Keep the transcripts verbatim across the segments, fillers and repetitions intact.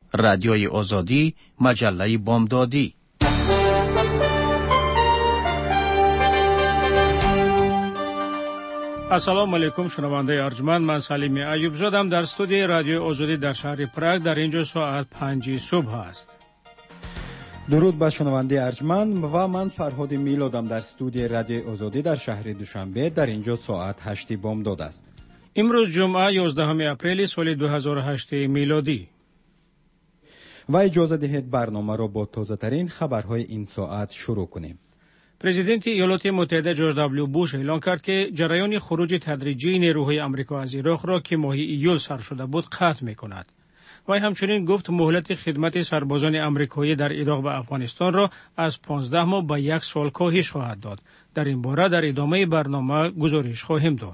رادیوی آزادی، مجله بامدادی. السلام علیکم شنونده ارجمند، من سلیم ایوب زادم در استودیوی رادیو آزادی در شهر پراگ. در اینجا ساعت پنج صبح است. درود به شنونده ارجمند و من فرهاد میلادم در استودیوی رادیو آزادی در شهر دوشنبه. در اینجا ساعت هشت بامداد است. امروز جمعه یازدهم اپریل سال دو هزار و هشت میلادی. و اجازه دهید برنامه را با تازه ترین خبرهای این ساعت شروع کنیم. پرزیدنت ایالات متحده جورج دبلیو بوش اعلام کرد که جریان خروج تدریجی نیروهای آمریکا از عراق را که ماه ایول سر شده بود قطع می‌کند. و همچنین گفت مهلت خدمت سربازان آمریکایی در عراق و افغانستان را از پانزده ماه به یک سال کاهش خواهد داد. در این باره در ادامه برنامه گزارش خواهیم داد.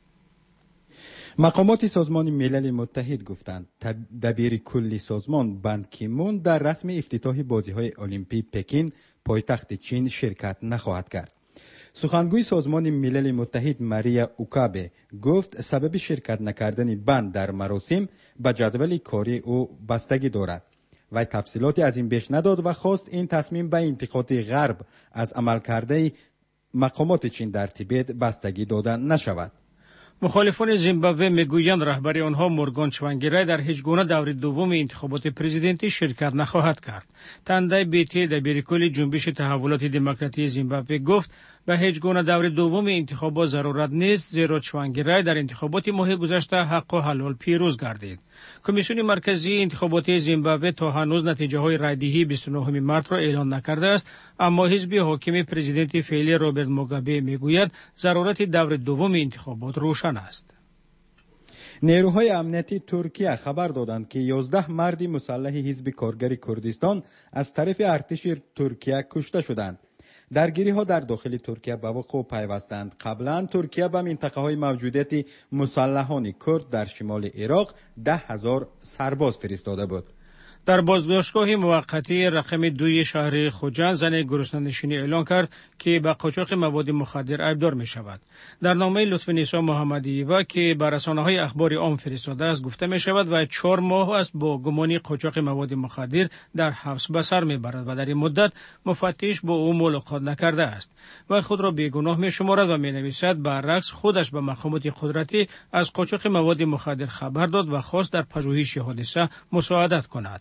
مقامات سازمان ملل متحد گفتند دبیر کلی سازمان بان کی مون در رسم افتتاح بازی‌های المپیک پکین پایتخت چین شرکت نخواهد کرد. سخنگوی سازمان ملل متحد ماریا اوکابه گفت سبب شرکت نکردن بان در مراسم به جدول کاری او بستگی دارد. و تفصیلاتی از این بیش نداد و خواست این تصمیم به انتقاد غرب از عملکرد مقامات چین در تیبت بستگی داده نشود. مخالفان زیمبابوه میگویند رهبر آنها مورگان چوانگیرای در هیچ گونه دور دوم انتخابات پرزیدنتی شرکت نخواهد کرد. تندای بیتی دبیر کل جنبش تحولات دموکراتی زیمبابوه گفت به هیچ گونه دور دوم انتخابات ضرورت نیست، زیرا چوانگیرای در انتخابات ماه گذشته حق و حلال پیروز گردید. کمیسیون مرکزی انتخابات زیمبابوه تا هنوز نتیجه های رایدهی بیست و نهم مارس را اعلان نکرده است، اما حزب حاکم پرزیدنت فعلی روبرت موگابه میگوید ضرورت دور دوم انتخابات روشن است. نیروهای امنیتی ترکیه خبر دادند که یازده مرد مسلح حزب کارگر کردستان از طرف ارتش ترکیه کشته شدند. درگیری ها در داخل ترکیه به وقوع پیوستند. قبلا ترکیه به منطقه های موجودیت مسلحان کرد در شمال عراق ده هزار سرباز فرستاده بود. در بازداشتگاه موقتی رقم دوی شهر خوجند زن گرسنه‌نشینی اعلان کرد که به قاچاق مواد مخدر ایبدار می شود. در نامه لطفی‌نسا محمدی‌یوا که به رسانه‌های اخبار عام فرستاده است گفته می شود و چهار ماه است با گمان قاچاق مواد مخدر در حبس به سر می برد و در این مدت مفتش با او ملاقات نکرده است و خود را بیگناه می شمارد و می نویسد برعکس خودش به مقامات قدرتی از قاچاق مواد مخدر خبر داد و خواست در پژوهش حادثه مساعدت کند.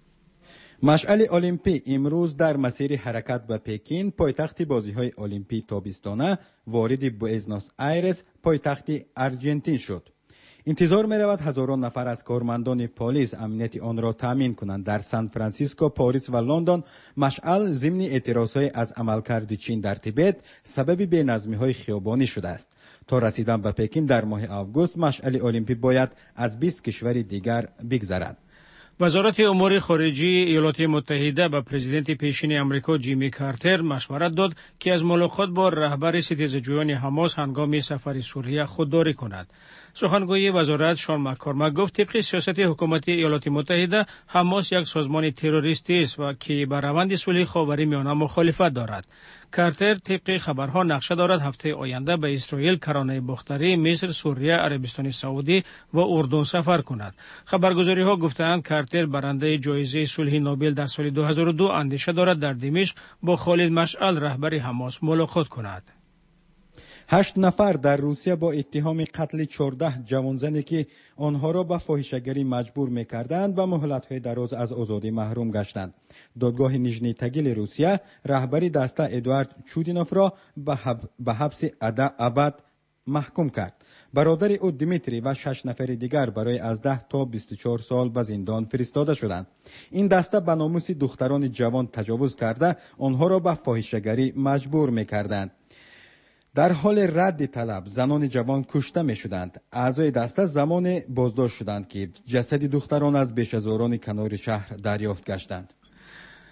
مشعل المپی امروز در مسیر حرکت به پکین پایتخت بازی‌های المپیک تابستانه وارد بوئنوس آیرس پایتخت آرژانتین شد. انتظار می‌رود هزاران نفر از کارمندان پلیس امنیت آن را تامین کنند. در سان فرانسیسکو، پاریس و لندن مشعل ضمن اعتراض‌های از عملکرد چین در تیبت سبب بی‌نظمی‌های خیابانی شده است. تا رسیدن به پکین در ماه آگوست مشعل المپی باید از بیست کشور دیگر بگذرد. وزارت امور خارجه ایالات متحده به پرزیدنت پیشین آمریکا جیمی کارتر مشورت داد که از ملاقات با رهبر ستیزجویان حماس هنگام سفر سوریه خودداری کند. سخنگوی وزارت شان مک‌کارمک گفت طبق سیاست حکومت ایالات متحده حماس یک سازمان تروریستی است و که به روند صلح خاورمیانه مخالفت دارد. کارتر طبق خبرها نقشه دارد هفته آینده به اسرائیل، کرانه باختری، مصر، سوریه، عربستان سعودی و اردن سفر کند. خبرگزاری ها گفتند کارتر برنده جایزه صلح نوبل در سال دو هزار و دو اندیشه دارد در دمشق با خالد مشعل رهبر حماس ملاقات کند. هشت نفر در روسیه با اتهام قتل چهارده جوانزنی که آنها را به فاحشه‌گری مجبور می‌کردند و مهلت‌های دراز از آزادی محروم گشتند. دادگاه نیژنی تگیل روسیه رهبری دسته ادوارد چودینوف را به حبس ابد محکوم کرد. برادر او دیمیتری و شش نفر دیگر برای از ده تا بیست و چهار سال به زندان فرستاده شدند. این دسته به ناموس دختران جوان تجاوز کرده آنها را به فاحشه‌گری مجبور می‌کردند. در حال رد طلب زنان جوان کشته می شدند. اعضای دسته زمان بازداشت شدند که جسد دختران از بیش از هزاران کنار شهر دریافت گشتند.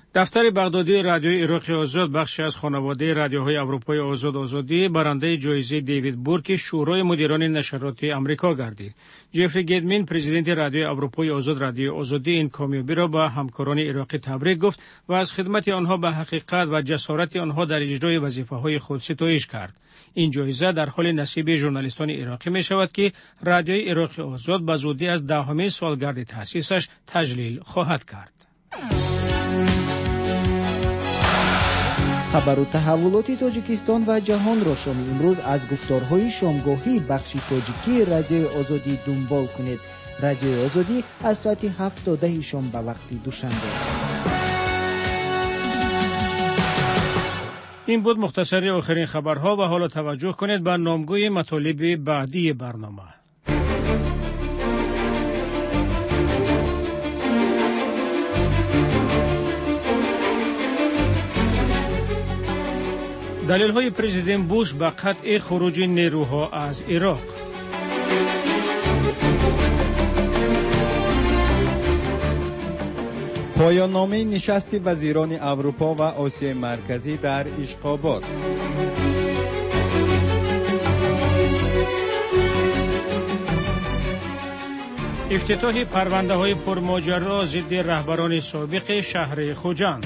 دفتر بغدادی رادیوی عراق آزاد بخشی از خانواده رادیوهای اروپای آزاد آزادی برنده جایزه دیوید بورک شورای مدیران نشرات آمریکا گردید. جفری گیدمین پرزیدنت رادیوی اروپای آزاد رادیو آزادی این کامیابی را به همکاران عراقی تبریک گفت و از خدمت آنها به حقیقت و جسارت آنها در اجرای وظیفه‌های خود ستایش کرد. این جایزه در حال نصیب ژورنالیستان عراقی می شود که رادیوی عراق آزاد به زودی از دهمین سالگرد تأسیسش تجلیل خواهد کرد. خبر و تحولات تاجیکستان و جهان را شما امروز از گفتارهای شامگاهی بخش تاجیکی رادیوی آزادی دنبال کنید. رادیوی آزادی از ساعت هفت تا ده شام به وقت دوشنبه. این بود مختصری آخرین خبرها و حالا توجه کنید به نامگوی مطالب بعدی برنامه. دلیل های پرزیدنت بوش به قطع خروج نیروها از عراق. پایان نامه نشست وزیران اروپا و آسیای مرکزی در اشقاباد. افتتاح پرونده های پرماجرا ضد رهبران سابق شهر خوجند.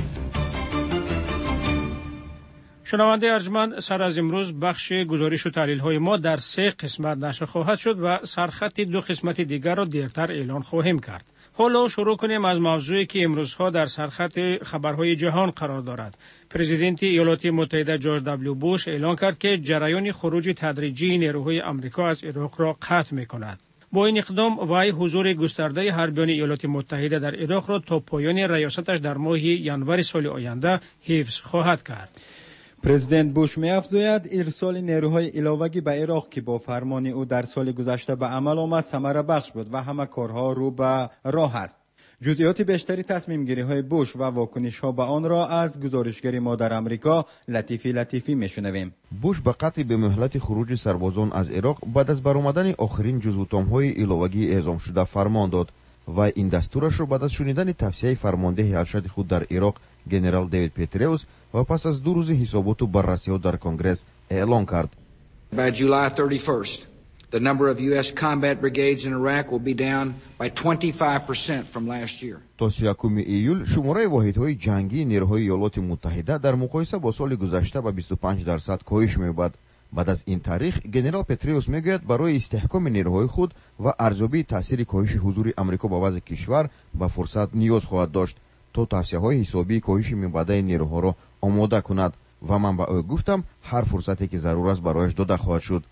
شنونده ارجمند، سر از امروز بخش گزارش و تحلیل های ما در سه قسمت نشر خواهد شد و سرخط دو قسمت دیگر را دیرتر اعلان خواهیم کرد. حالا شروع کنیم از موضوعی که امروزها در سرخط خبرهای جهان قرار دارد. پرزیدنت ایالات متحده جورج دبلیو بوش اعلان کرد که جریان خروج تدریجی نیروهای آمریکا از عراق را قطع می‌کند. با این اقدام وی حضور گسترده حربیان ایالات متحده در عراق را تا پایان ریاستش در ماه ینور سال آینده حفظ خواهد کرد. پرزیدنت بوش می‌افزاید ارسال نیروهای علاوه‌ای به عراق که با فرمان او در سال گذشته به عمل آمد ثمره بخش بود و همه کارها رو به راه است. جزئیات بیشتری تصمیم گیری های بوش و واکنش ها به آن را از گزارشگر ما در آمریکا لطیفی لطیفی میشنویم. بوش به قطع به مهلت خروج سربازان از عراق بعد از برآمدن آخرین جزوتام‌های علاوه‌ای اعزام شده فرمان داد و این دستورش را بعد از شنیدن توصیه فرمانده ارشد خود در عراق گنرال دیوید پتریوس و پس از دو روز حسابات و بررسی‌ها در کنگره اعلان کرد. By July thirty-first, the number of U S combat brigades in Iraq will be down by twenty-five percent from last year. تا سی و یکم ایول شماره واحدهای جنگی نیروهای ایالات متحده در مقایسه با سال گذشته به بیست و پنج درصد کاهش می‌یابد. بعد از این تاریخ گنرال پتریوس میگوید برای استحکام نیروهای خود و ارزیابی تاثیر کاهش حضور آمریکا به وضع کشور به فرصت نیاز خواهد داشت تا توصیه‌های حسابی کاهش می‌باده نیروها را آماده کند و من به او گفتم هر فرصتی که ضرور است برایش داده خواهد شد.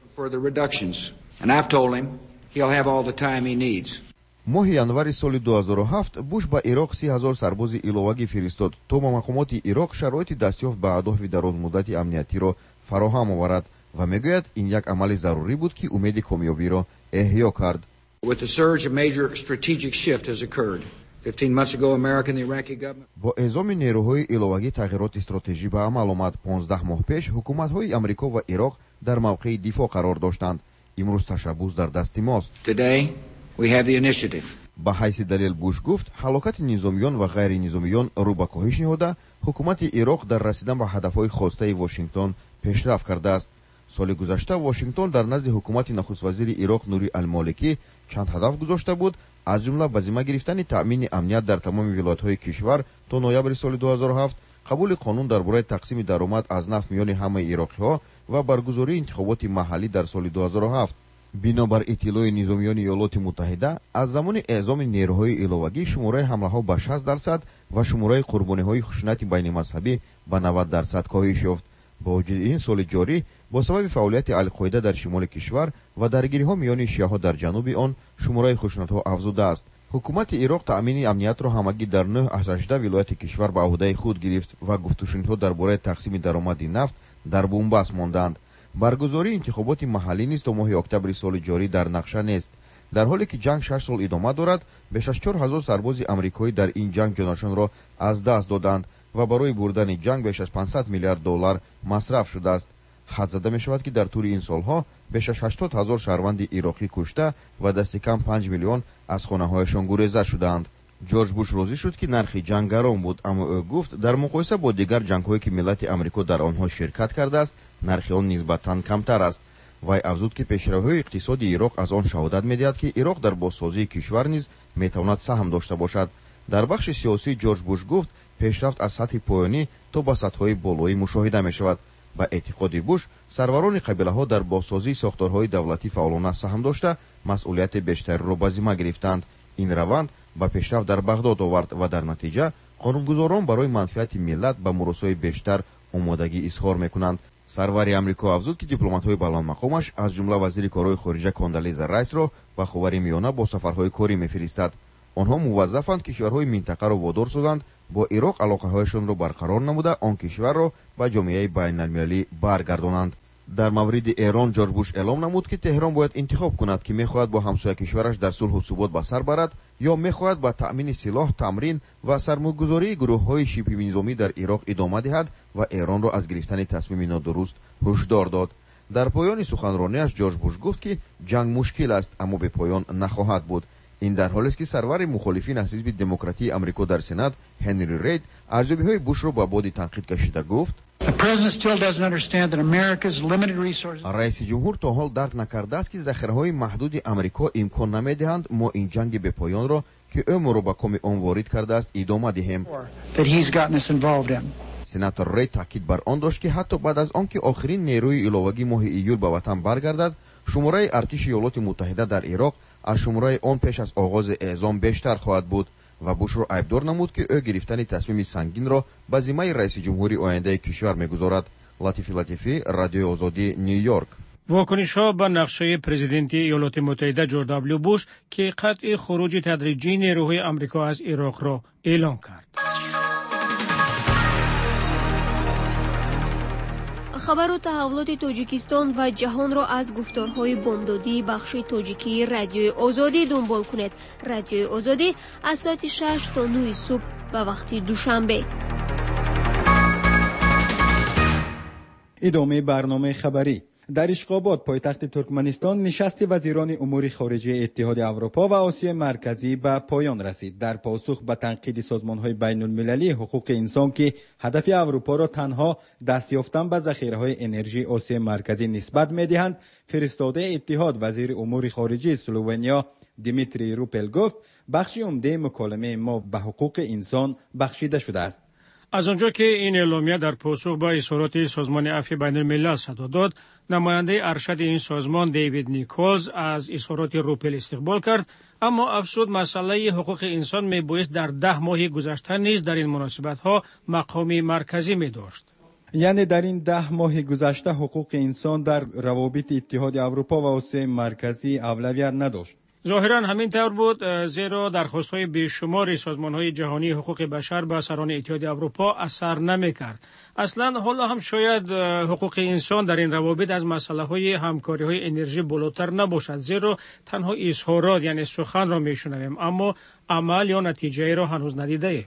ماه ینور سال دو هزار و هفت بوش به عراق سی هزار سرباز علاوه‌ای فرستاد تا با مقامات عراق شرایط دستیافت به اهداف درازمدت امنیتی را فراهم آورد و میگوید این یک عمل ضروری بود که امید کامیابی را احیا کرد. با اعزام نیروهای علاوه‌ای تغییرات استراتژی به عمل آمد. پانزده ماه پیش حکومت‌های آمریکا و عراق در موقع دفاع قرار داشتند. امروز تشبث در دست ماست. به حیث دلیل بوش گفت هلاکت نظامیان و غیر نظامیان رو به کاهش نهاده حکومت عراق در رسیدن به هدف‌های خواسته واشنگتن پیشرفت کرده است. سال گذشته واشنگتن در نزد حکومت نخست وزیر عراق نوری المالکی چند هدف گذاشته بود، از جمله به ذمه گرفتن تأمین امنیت در تمام ولایت‌های کشور تا نوامبر سال دو هزار و هفت، قبول قانون درباره تقسیم درآمد از نفت میان همه عراقی‌ها و برگزاری انتخابات محلی در سال دو هزار و هفت. بنابر اطلاع نظامیان ایالات متحده از زمان اعزام نیروهای علاوه‌ای شماره حمله‌ها به شصت درصد و شماره قربانی‌های خشونت بین مذهبی به نود درصد کاهش یافت. با وجود این سال جاری با سبب فعالیت القاعده در شمال کشور و درگیری‌ها میان شیعه‌ها در جنوب آن شماره خشونت‌ها افزوده است. حکومت عراق تأمین امنیت را همگی در نه از هجده ولایت کشور به عهده خود گرفت و گفت‌وشنیدها درباره تقسیم درآمد نفت در بن‌بست ماندند. برگزاری انتخابات محلی نیز تا ماه اکتبر سال جاری در نقشه نیست. در حالی که جنگ شش سال ادامه دارد، بیش از چهار هزار سرباز آمریکایی در این جنگ جانشان را از دست دادند و برای بردن جنگ بیش از پانصد میلیارد دلار مصرف شده است. حد زده می شود که در طول این سالها بیش از هشتاد هزار شهروند عراقی کشته و دست کم پنج میلیون از خانه‌هایشان گریزه شدند. جورج بوش روزی شد که نرخی جنگ گرم بود، اما او گفت در مقایسه با دیگر جنگ‌هایی که ملت آمریکا در آنها شرکت کرده است نرخ آن نسبتاً کمتر است. وی افزود که پیشروهای اقتصادی عراق از آن شهادت می‌دهد که عراق در بازسازی کشور نیز میتواند سهم داشته باشد. در بخش سیاسی جورج بوش گفت پیشرفت از سطح پایانی تا به سطح‌های بالایی مشاهده می‌شود. با اعتقاد بوش سروران قبیله‌ها در بازسازی ساختارهای دولتی فعالانه سهم داشته مسئولیت بیشتر را به ذمه گرفتند. این روند با پیشرفت در بغداد آورد و در نتیجه قانونگذاران برای منفعت ملت به مراسای بیشتر آمادگی اظهار میکنند. سروری آمریکا افزود که دیپلمات‌های بلندمقامش از جمله وزیر کارهای خارجه کاندالیزا رایس را به خاورمیانه با سفرهای کاری می‌فرستد. آنها موظفند کشورهای منطقه را وادار سازند با عراق علاقه‌هایشان را برقرار نموده آن کشور را به جامعه بین‌المللی برگردانند. در مورد ایران جورج بوش اعلام نمود که تهران باید انتخاب کند که می‌خواهد با همسایه کشورش در صلح و ثبات به سر برد یا می‌خواهد با تأمین سلاح، تمرین و سرمایه‌گذاری گروه‌های شبه نظامی در عراق ادامه دهد و ایران را از گرفتن تصمیم نادرست هشدار داد. در پایان سخنرانیش جورج بوش گفت که جنگ مشکل است اما به پایان نخواهد بود. این در حالی است که سرور مخالفین از حزب دموکراتی آمریکا در سنا هنری رید ارزیابی‌های بوش را با باد تنقید کشیده گفت رئیس جمهور تا حال درک نکرده است که ذخیره‌های محدود آمریکا امکان نمی‌دهند ما این جنگ به پایان را که او ما را به کام آن وارد کرده است ادامه دهیم. سناتور رید تاکید بر آن داشت که حتی بعد از آنکه آخرین نیروی علاوگی ماه ایول به وطن برگردد شماره ارتش ایالات متحده در عراق از شماره آن پیش از آغاز اعزام بیشتر خواهد بود و بوش را عیبدار نمود که او گرفتن تصمیم سنگین را به ذمه رئیس جمهوری آینده کشور می‌گذارد. لطیفی لطیفی، رادیو آزادی، نیویورک. واکنش‌ها به نقشه پرزیدنت ایالات متحده جورج دبلیو بوش که قطع خروج تدریجی نیروهای آمریکا از عراق را اعلام کرد. خبر و تحولات تاجیکستان و جهان را از گفتارهای بامدادی بخش تاجیکی رادیوی آزادی دنبال کنید. رادیوی آزادی از ساعت شش تا نه صبح به وقت دوشنبه. ادامه برنامه خبری. در اشخابات پایتخت ترکمنستان نشست وزیران امور خارجه اتحاد اروپا و آسیا مرکزی به پایان رسید. در پاسخ به تنقید سازمان‌های بین‌المللی حقوق انسان که هدف اروپا را تنها دست یافتن به ذخیره‌های انرژی آسیا مرکزی نسبت می‌دهند، فرستاده اتحاد وزیر امور خارجه اسلوونیا دیمیتری روپل گفت بخشی عمده مکالمه ما به حقوق انسان بخشیده شده است. از آنجا که این اعلامیه در پاسخ به اظهارات سازمان عفو بین الملل صدا داد، نماینده ارشد این سازمان دیوید نیکولز از اظهارات روپل استقبال کرد، اما افزود مسئله حقوق انسان میبایست در ده ماه گذشته نیز در این مناسبت‌ها مقام مرکزی می داشت. یعنی در این ده ماه گذشته حقوق انسان در روابط اتحاد اروپا و آسیا مرکزی اولویت نداشت. ظاهرا همین طور بود، زیرا درخواست‌های بیشمار سازمان‌های جهانی حقوق بشر به سران اتحاد اروپا اثر نمی‌کرد. اصلا حالا هم شاید حقوق انسان در این روابط از مسئله‌های همکاری‌های انرژی بالاتر نباشد، زیرا تنها اظهارات یعنی سخن را می‌شنویم اما عمل یا نتیجه را هنوز ندیده‌ایم.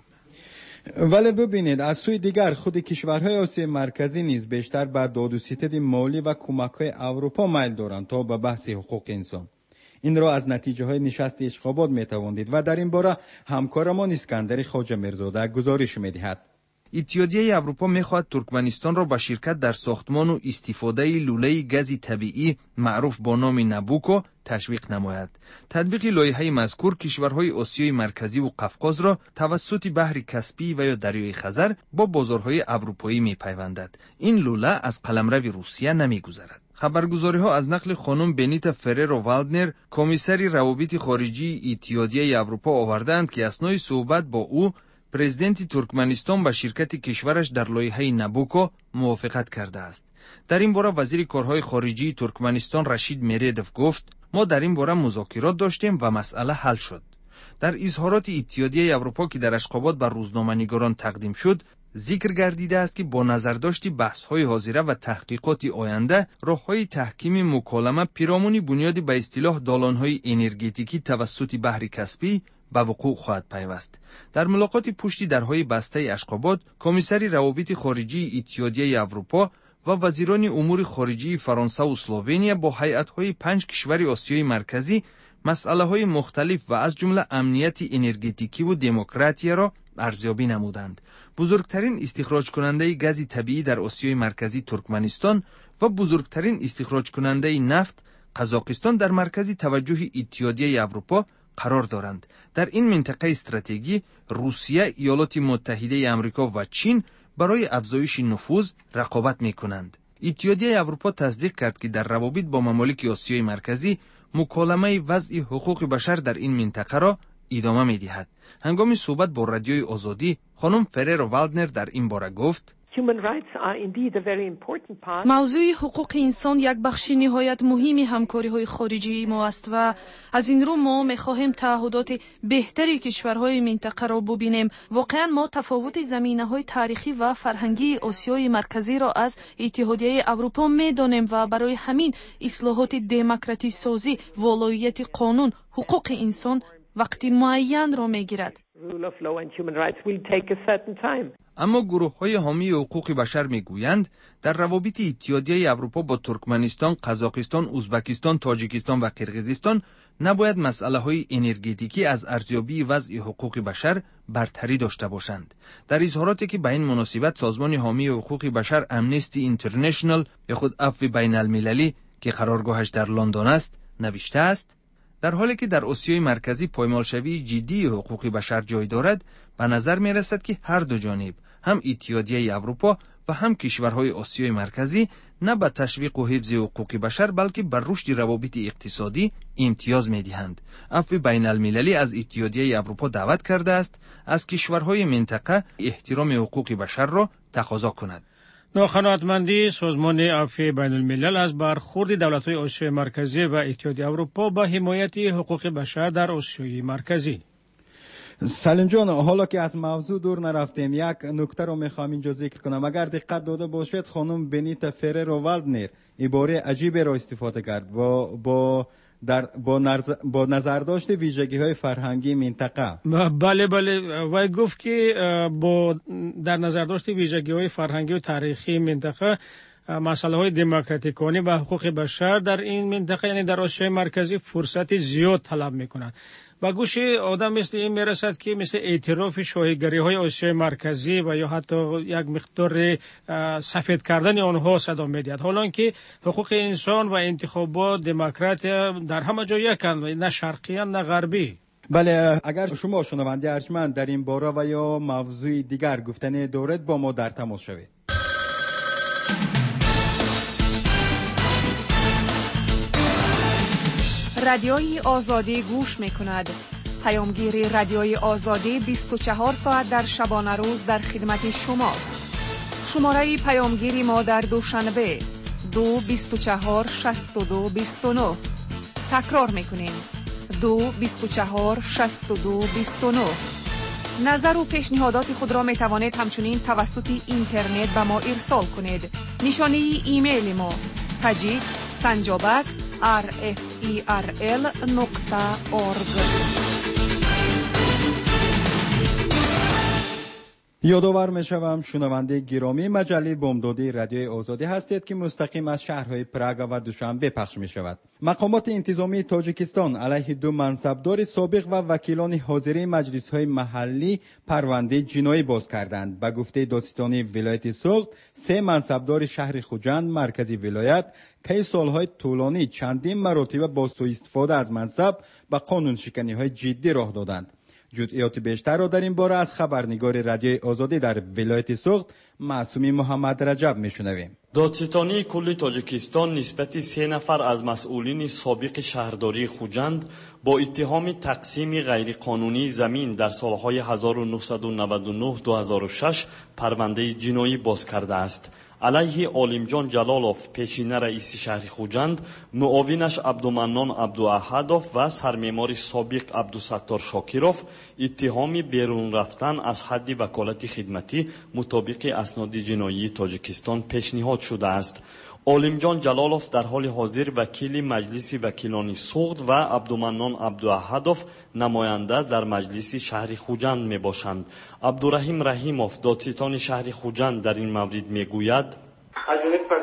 ولی ببینید از سوی دیگر خود کشورهای آسیا مرکزی نیز بیشتر بر داد و ستد مالی و کمک‌های اروپا میل دارند تا به بحث حقوق انسان. این را از نتیجه های نشست اشخابات می تواندید و در این باره همکارمان اسکندر خواجه میرزاده گزارش می دهد. اتحادیه اروپا می خواهد ترکمنستان را به شرکت در ساختمان و استفاده لوله گاز طبیعی معروف با نام نبوکو تشویق نماید. تطبیق لایحه مذکور کشورهای آسیای مرکزی و قفقاز را توسط بحر کاسپی و یا دریای خزر با بازارهای اروپایی می پیوندد. این لوله از قلمرو روسیه نمی گذرد. خبرگزاری ها از نقل خانم بنیتا فررو والدنر کمیسری روابط خارجی اتحادیه اروپا آوردند که اثنای صحبت با او پرزیدنت ترکمنستان به شرکت کشورش در لایحه نبوکو موافقت کرده است. در این باره وزیر کارهای خارجی ترکمنستان رشید میردف گفت ما در این باره مذاکرات داشتیم و مسئله حل شد. در اظهارات اتحادیه اروپا که در اشخابات بر روزنامه‌نگاران تقدیم شد ذکر گردیده است که با نظرداشت بحث‌های حاضره و تحقیقات آینده راه‌های تحکیم مکالمه پیرامون بنیاد به اصطلاح دالان‌های انرژتیکی توسط بحر کاسپی به وقوع خواهد پیوست. در ملاقات پشت درهای بسته اشخابات کمیسری روابط خارجی اتحادیه اروپا و وزیران امور خارجی فرانسه و اسلوونیا با هیئت‌های پنج کشور آسیای مرکزی مسئله های مختلف و از جمله امنیت انرژتیکی و دموکراسی را ارزیابی نمودند. بزرگترین استخراج کننده گاز طبیعی در آسیای مرکزی ترکمنستان و بزرگترین استخراج کننده نفت قزاقستان در مرکز توجه اتحادیه اروپا قرار دارند. در این منطقه استراتژی روسیه، ایالات متحده آمریکا و چین برای افزایش نفوذ رقابت می‌کنند. اتحادیه اروپا تصدیق کرد که در روابط با ممالک آسیای مرکزی مکالمه وضع حقوق بشر در این منطقه را ادامه می‌دهد. هنگام صحبت با رادیوی آزادی، خانم فرر والدنر در این باره گفت: موضوع حقوق انسان یک بخش نهایت مهمی همکاری‌های خارجی ما است و از این رو ما می‌خواهیم تعهدات بهتری کشورهای منطقه را ببینیم. واقعا ما تفاوت زمینه‌های تاریخی و فرهنگی آسیای مرکزی را از اتحادیه اروپا می‌دانیم و برای همین اصلاحات دموکراتی سازی، ولایت قانون، حقوق انسان وقتی معین را می‌گیرد. اما گروه های حامی حقوق بشر میگویند در روابط اتحادیه اروپا با ترکمنستان، قزاقستان، ازبکستان، تاجیکستان و قرقیزستان نباید مسئله های انرژتیکی از ارزیابی وضع حقوق بشر برتری داشته باشند. در اظهاراتی که به این مناسبت سازمان حامی حقوق بشر امنستی اینترنشنال یا خود عفو بین المللی که قرارگاهش در لندن است نوشته است: در حالی که در آسیای مرکزی پایمالشوی جدی حقوق بشر جای دارد، به نظر می رسد که هر دو جانب، هم اتحادیه اروپا و هم کشورهای آسیای مرکزی، نه به تشویق و حفظ حقوق بشر بلکه بر رشد روابط اقتصادی امتیاز می دهند. عفو بین المللی از اتحادیه اروپا دعوت کرده است از کشورهای منطقه احترام حقوق بشر را تقاضا کند. ناقناعتمندی سازمان عفو بین الملل از برخورد دولت‌های آسیای مرکزی و اتحادیه اروپا به حمایت حقوق بشر در آسیای مرکزی. سلیم جان، حالا که از موضوع دور نرفتیم، یک نکته رو میخوام اینجا ذکر کنم. اگر دقت داده باشید، خانم بنیتا فرر والدنر عباره عجیبی را استفاده کرد با با در با, نرز... با نظرداشت ویژگی های فرهنگی منطقه. بله بله، وی گفت که با در نظرداشت ویژگی های فرهنگی و تاریخی منطقه، مسئله های دموکراتیکانه و حقوق بشر در این منطقه، یعنی در آسیای مرکزی، فرصت زیاد طلب میکنند. و گوش آدم مثل این میرسد که مثل اعتراف شاهیگری های آسیای مرکزی و یا حتی یک مقدار سفید کردن آنها صدا میدهد، حالا که حقوق انسان و انتخابات دموکرات در همه جا یکند، نه شرقی نه غربی. بله، اگر شما شنونده ارجمند در این باره و یا موضوع دیگر گفتنی دارید، با ما در تماس شوید. رادیوی آزادی گوش می کند. پیامگیر رادیوی آزادی بیست و چهار ساعت در شبانه روز در خدمت شماست. شماره پیامگیری ما در دوشنبه دو بیست و چهار شصت و دو بیست و نه. تکرار می کنیم: دو بیست و چهار شصت و دو بیست و نه. نظر و پیشنهادات خود را می توانید همچنین توسط اینترنت به ما ارسال کنید. نشانه ایمیل ما: تاجیک سنجابک آر اف ای آر ال نقطه اورگ. یادآور میشوم شنونده گرامی مجله بامدادی رادیوی آزادی هستید که مستقیم از شهرهای پراگ و دوشنبه پخش می شود. مقامات انتظامی تاجیکستان علیه دو منصبدار سابق و وکیلان حاضر مجلس های محلی پرونده جنایی باز کردند. به گفته دادستانی ولایت سوغد، سه منصبدار شهر خوجند مرکزی ولایت طی سالهای طولانی چندین مرتبه با سوء استفاده از منصب به قانون شکنی های جدی راه دادند. جزئیات بیشتر را در این باره از خبرنگار رادیوی آزادی در ولایت سوغد معصومی محمد رجب میشنویم. دادستانی کل تاجیکستان نسبت سه نفر از مسئولین سابق شهرداری خوجند با اتهام تقسیم غیرقانونی زمین در سالهای هزار و نهصد و نود و نه تا دو هزار و شش پرونده جنایی باز کرده است. علیه عالمجان جلالوف پیشینه رئیس شهر خوجند، معاونش عبدالمنان عبدواحدوف و سرمعمار سابق عبدالستار شاکیروف اتهام بیرون رفتن از حد وکالت خدمتی مطابق اسناد جنایی تاجیکستان پیشنهاد شده است. عالمجان جلالوف در حال حاضر وکیل مجلس وکیلان سوغد و عبدالمنان عبدواحدوف نماینده در مجلس شهر خوجند می باشند. عبدالرحیم رحیموف دادستان شهر خوجند در این مورد می گوید: از جانب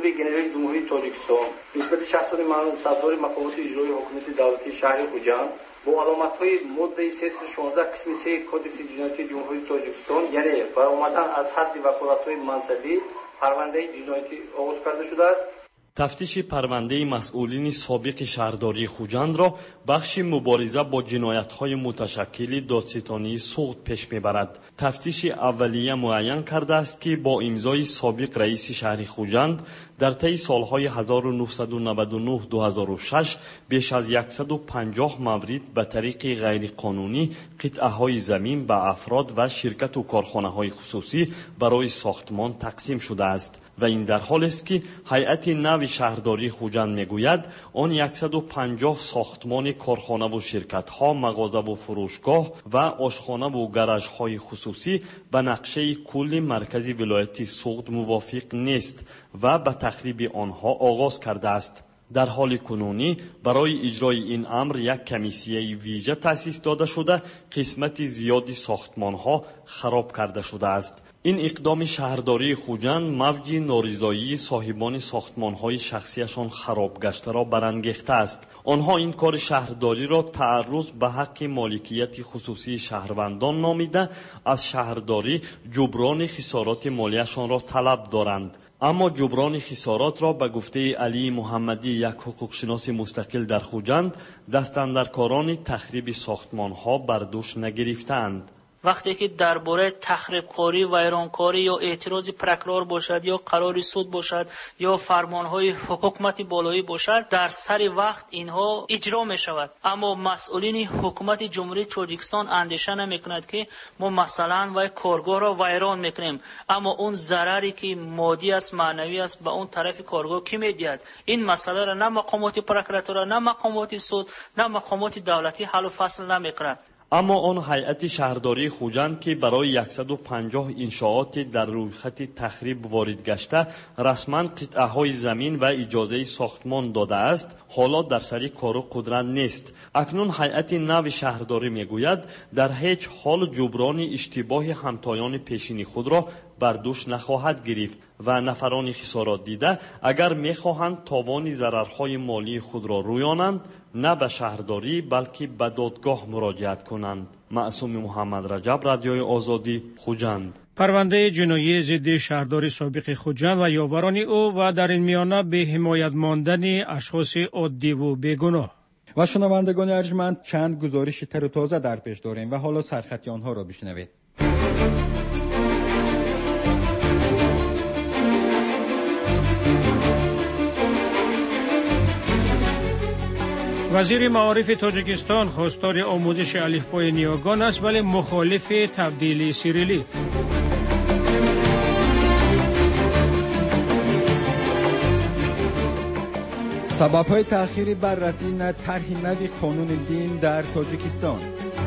گنرال جمهوری تاجیکستان نسبت شخص منصبدار مقامات اجرایی حکومت دولتی شهر خوجند با علامت‌های ماده صفر شانزده قسم سه کدکس جنایتی جمهوری تاجیکستان یعنی برآمدن از حد وکالت‌های منصبی پرونده جنایتی آغاز کرده شده است. تفتیش پرونده مسئولین سابق شهرداری خوجند را بخش مبارزه با جنایت‌های متشکل دادستانی سوخت پیش می‌برد. تفتیش اولیه معین کرده است که با امضای سابق رئیس شهر خوجند در طی سالهای هزار و نهصد و نود و نه تا دو هزار و شش بیش از صد و پنجاه مورد به طریق غیرقانونی قطعه‌های زمین به افراد و شرکت و کارخانه‌های خصوصی برای ساختمان تقسیم شده است و این در حالی است که هیئت نو شهرداری خوجند میگوید آن صد و پنجاه ساختمان کارخانه و شرکت‌ها، مغازه و فروشگاه و آشخانه و گاراژهای خصوصی به نقشه کل مرکز ولایت سوخت موافق نیست و به تخریب آنها آغاز کرده است. در حال کنونی برای اجرای این امر یک کمیسیه ویژه تأسیس داده شده قسمت زیادی ساختمان‌ها خراب کرده شده است. این اقدام شهرداری خوجند موج نارضایی صاحبان ساختمان‌های شخصیشان خراب گشته را برانگیخته است. آنها این کار شهرداری را تعرض به حق مالکیت خصوصی شهروندان نامیده از شهرداری جبران خسارات مالیشان را طلب دارند. اما جبران خسارات را به گفته علی محمدی، یک حقوقشناس مستقل در خوجند، دستاندرکاران تخریب ساختمان‌ها بر دوش نگرفتند. وقتی که درباره تخریبکاری، ویرانکاری یا اعتراض پرکرار باشد یا قرار سود باشد یا فرمانهای حکومت بالایی باشد، در سر وقت اینها اجرا می شود. اما مسئولین حکومت جمهوری تاجیکستان اندیشه نمی کند که ما مثلا و کارگاه را ویران میکنیم، اما اون ضرری که مادی است، معنوی است، به اون طرف کارگاه کی میدهد؟ این مسئله را نه مقامات پرکراتور، نه مقامات سود، نه مقامات دولتی حل و فصل نمیکنند. اما آن هیئت شهرداری خوجند که برای صد و پنجاه انشاءات در روی خط تخریب وارد گشته رسما قطعه‌های زمین و اجازه ساختمان داده است، حالا در سر کار و قدرت نیست. اکنون هیئت نو شهرداری میگوید در هیچ حال جبران اشتباه همتایان پیشین خود را بر دوش نخواهد گرفت و نفران خسارات دیده اگر میخواهند تاوان ضررهای مالی خود را رویانند نه به شهرداری بلکه به دادگاه مراجعت کنند. معصوم محمد رجب، رادیوی آزادی، خوجند. پرونده جنایی ضد شهرداری سابق خوجند و یاوران او و در این میانه به حمایت ماندن اشخاص عادی و بیگناه. و شنوندگان ارجمند، چند گزارش تر و تازه در پیش داریم و حالا سرخط آنها را بشنوید. وزیر معارف تاجیکستان خواستار آموزش الفبای نیاگان است ولی مخالف تبدیل سیریلیک. سبب‌های تأخیر بررسی طرح نوی قانون دین در تاجیکستان.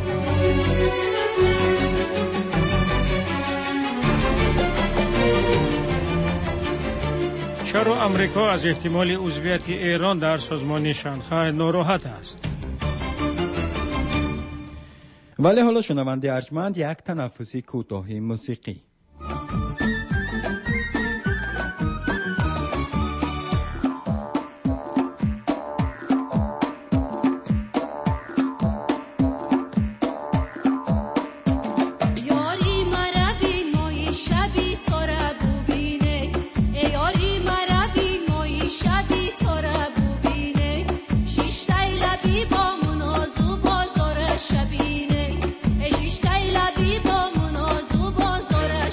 چرا امریکا از احتمال عضویت ایران در سازمان شانگهای ناراحت است؟ ولی حالا شنونده ارجمند، یک تنفسی کوتاهی موسیقی. با منازو بازار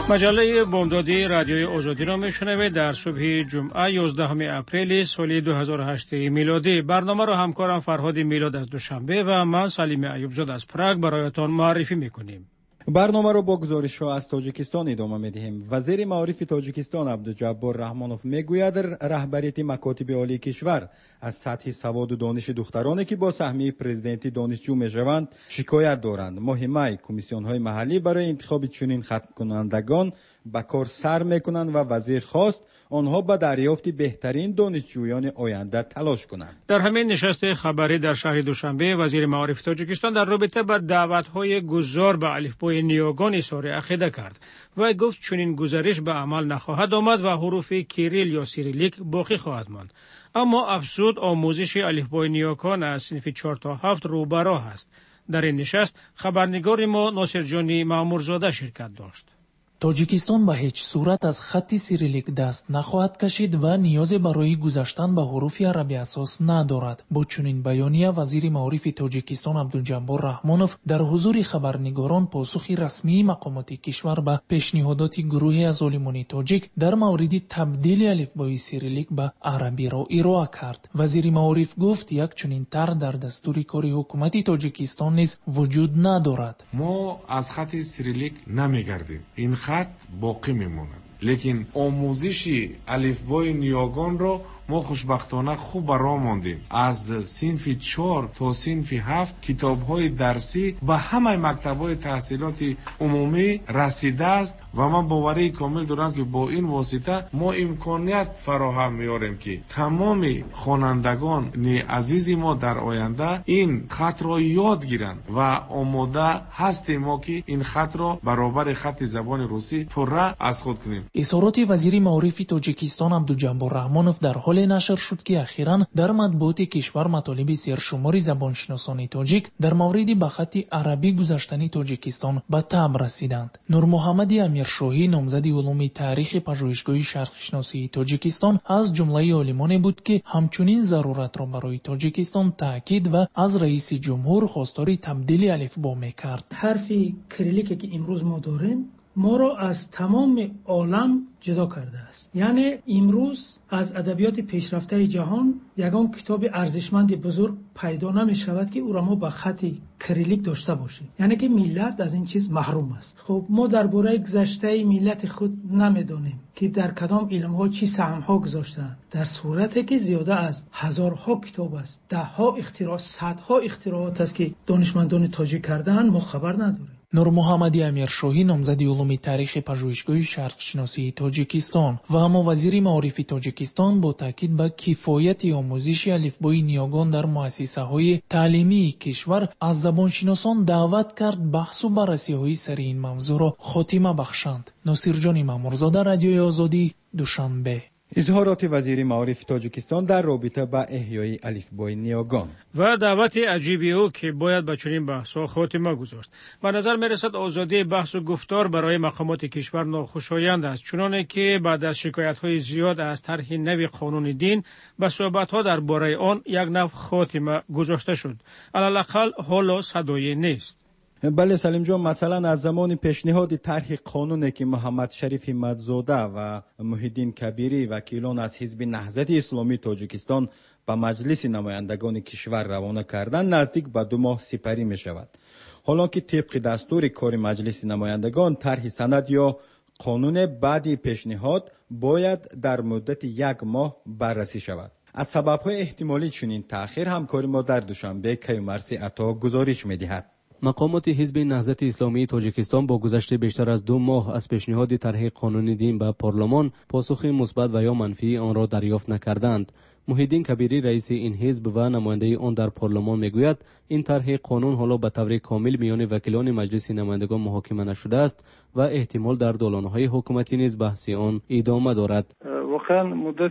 مجله بامدادی رادیوی آزادی را میشنوید. در صبح جمعه یازدهم اپریل سال دو هزار و هشت میلادی. برنامه را همکارم فرهاد میلاد از دوشنبه و من سلیم ایوبزاده از پراگ برایتان معرفی میکنیم. برنامه را با گزارش ها از تاجیکستان ادامه میدهیم. وزیر معارف تاجیکستان عبدالجبار رحمانوف میگوید رهبریت مکاتب عالی کشور از سطح سواد و دانش دخترانی که با سهمیه پرزیدنتی دانشجو میشوند شکایت دارند. مهمه کمیسیون های محلی برای انتخاب چنین ختم کنندگان به کار سر میکنند و وزیر خواست آنها به دریافت بهترین دانشجویان آینده تلاش کنند. در همین نشست خبری در شهر دوشنبه وزیر معارف تاجیکستان در رابطه با دعوت‌های گذار به الفبای نیاگان اظهار عقیده کرد و گفت چنین گزارش به عمل نخواهد آمد و حروف کیریل یا سیریلیک باقی خواهد ماند. اما افزود آموزش الفبای نیاگان از صنف چهار تا هفت رو به راه است. در این نشست خبرنگار ما ناصر جانی مامورزاده شرکت داشت. تاجیکستان به هیچ صورت از خط سیریلیک دست نخواهد کشید و نیاز برای گذاشتن به حروف عربی اساس ندارد. با چنین بیانیه وزیر معارف تاجیکستان عبدالجبار رحمانوف در حضور خبرنگاران پاسخی رسمی مقامات کشور به پیشنهادات گروهی از عالمان تاجیک در مورد تبدیل الفبای سیریلیک به عربی را ارائه کرد. وزیر معارف گفت یک چنین طرح در دستور کار حکومت تاجیکستان نیز وجود ندارد. ما از خط سیریلیک نمیگردیم. این خط باقی میموند، لیکن آموزش الفبای نیاگان را ما خوشبختانه خوب برا ماندیم. از صنف چهار تا صنف هفت کتاب‌های درسی به همه مکتب‌های تحصیلات عمومی رسیده است و من باوری کامل دارم که با این واسطه ما امکانیت فراهم می‌آوریم که تمام خوانندگان عزیز ما در آینده این خط را یاد گیرند و آماده هستیم ما که این خط را برابر خط زبان روسی پره از خود کنیم. اظهارات وزیر معارف تاجیکستان عبدالجبار رحمانوف در حال نشر شد که اخیراً در مطبوعات کشور مطالب سرشماری زبانشناسان تاجیک در مورد به خط عربی گذاشتن تاجیکستان به طبع رسیدند. نور محمد امیرشاهی نامزد علوم تاریخ پژوهشگاه شرقشناسی تاجیکستان از جمله عالمان بود که همچنین ضرورت را برای تاجیکستان تاکید و از رئیس جمهور خواستار تبدیل الفبا میکرد. حرف کریلیکی که امروز ما داریم ما را از تمام عالم جدا کرده است. یعنی امروز از ادبیات پیشرفته جهان یگان کتاب ارزشمند بزرگ پیدا نمی شود که او را ما با خط کریلیک داشته باشیم. یعنی که ملت از این چیز محروم است. خب ما درباره گذشته ملت خود نمیدونیم که در کدام علم ها چی سهم ها گذاشتند، در صورتی که زیاده از هزارها کتاب است، ده ها اختراع، صدها اختراعات است که دانشمندان تاجیک کردن، ما خبر نداریم. نور محمد امیرشاهی نامزد علوم تاریخ پژوهشگاه شرقشناسی تاجیکستان و هم وزیر معارف تاجیکستان با تاکید به کفایت آموزش الفبای نیاگان در مؤسسه‌های تعلیمی کشور از زبانشناسان دعوت کرد بحث و بررسی‌های سر این موضوع را خاتمه بخشند. ناصر جانی مامورزاده، رادیوی آزادی، دوشنبه. اظهارات وزیر معارف تاجیکستان در رابطه با احیای الفبای نیاگان و دعوت عجیبی او که باید به چنین بحث‌ها خاتمه گذاشت. به نظر می‌رسد آزادی بحث و گفتار برای مقامات کشور ناخوشایند است، چنانه که بعد از شکایت‌های زیاد از طرح نوی قانون دین به صحبت‌ها درباره آن یک نوع خاتمه گذاشته شد. علالاقل حالا صدایی نیست. بله سلیم جان، مثلا از زمان پیشنهاد طرح قانونی که محمد شریف همت‌زاده و محیدین کبیری وکیلان از حزب نهضت اسلامی تاجیکستان به مجلس نمایندگان کشور روانه کردن نزدیک به دو ماه سپری می شود. حالا که طبق دستور کار مجلس نمایندگان طرح سند یا قانون بعد پیشنهاد باید در مدت یک ماه بررسی شود. از سبب‌های احتمالی چنین تأخیر همکار ما در دوشنبه کیومرثی عطا گزارش می‌دهد. مقامات حزب نهضت اسلامی تاجیکستان با گذشت بیشتر از دو ماه از پیشنهاد طرح قانون دین به پارلمان پاسخ مثبت و یا منفی آن را دریافت نکردند. محیدین کبیری رئیس این حزب و نماینده آن در پارلمان میگوید این طرح قانون حالا به طور کامل میان وکیلان مجلس نمایندگان محاکمه نشده است و احتمال در دالان‌های حکومتی نیز بحث آن ادامه دارد. واقعا مدت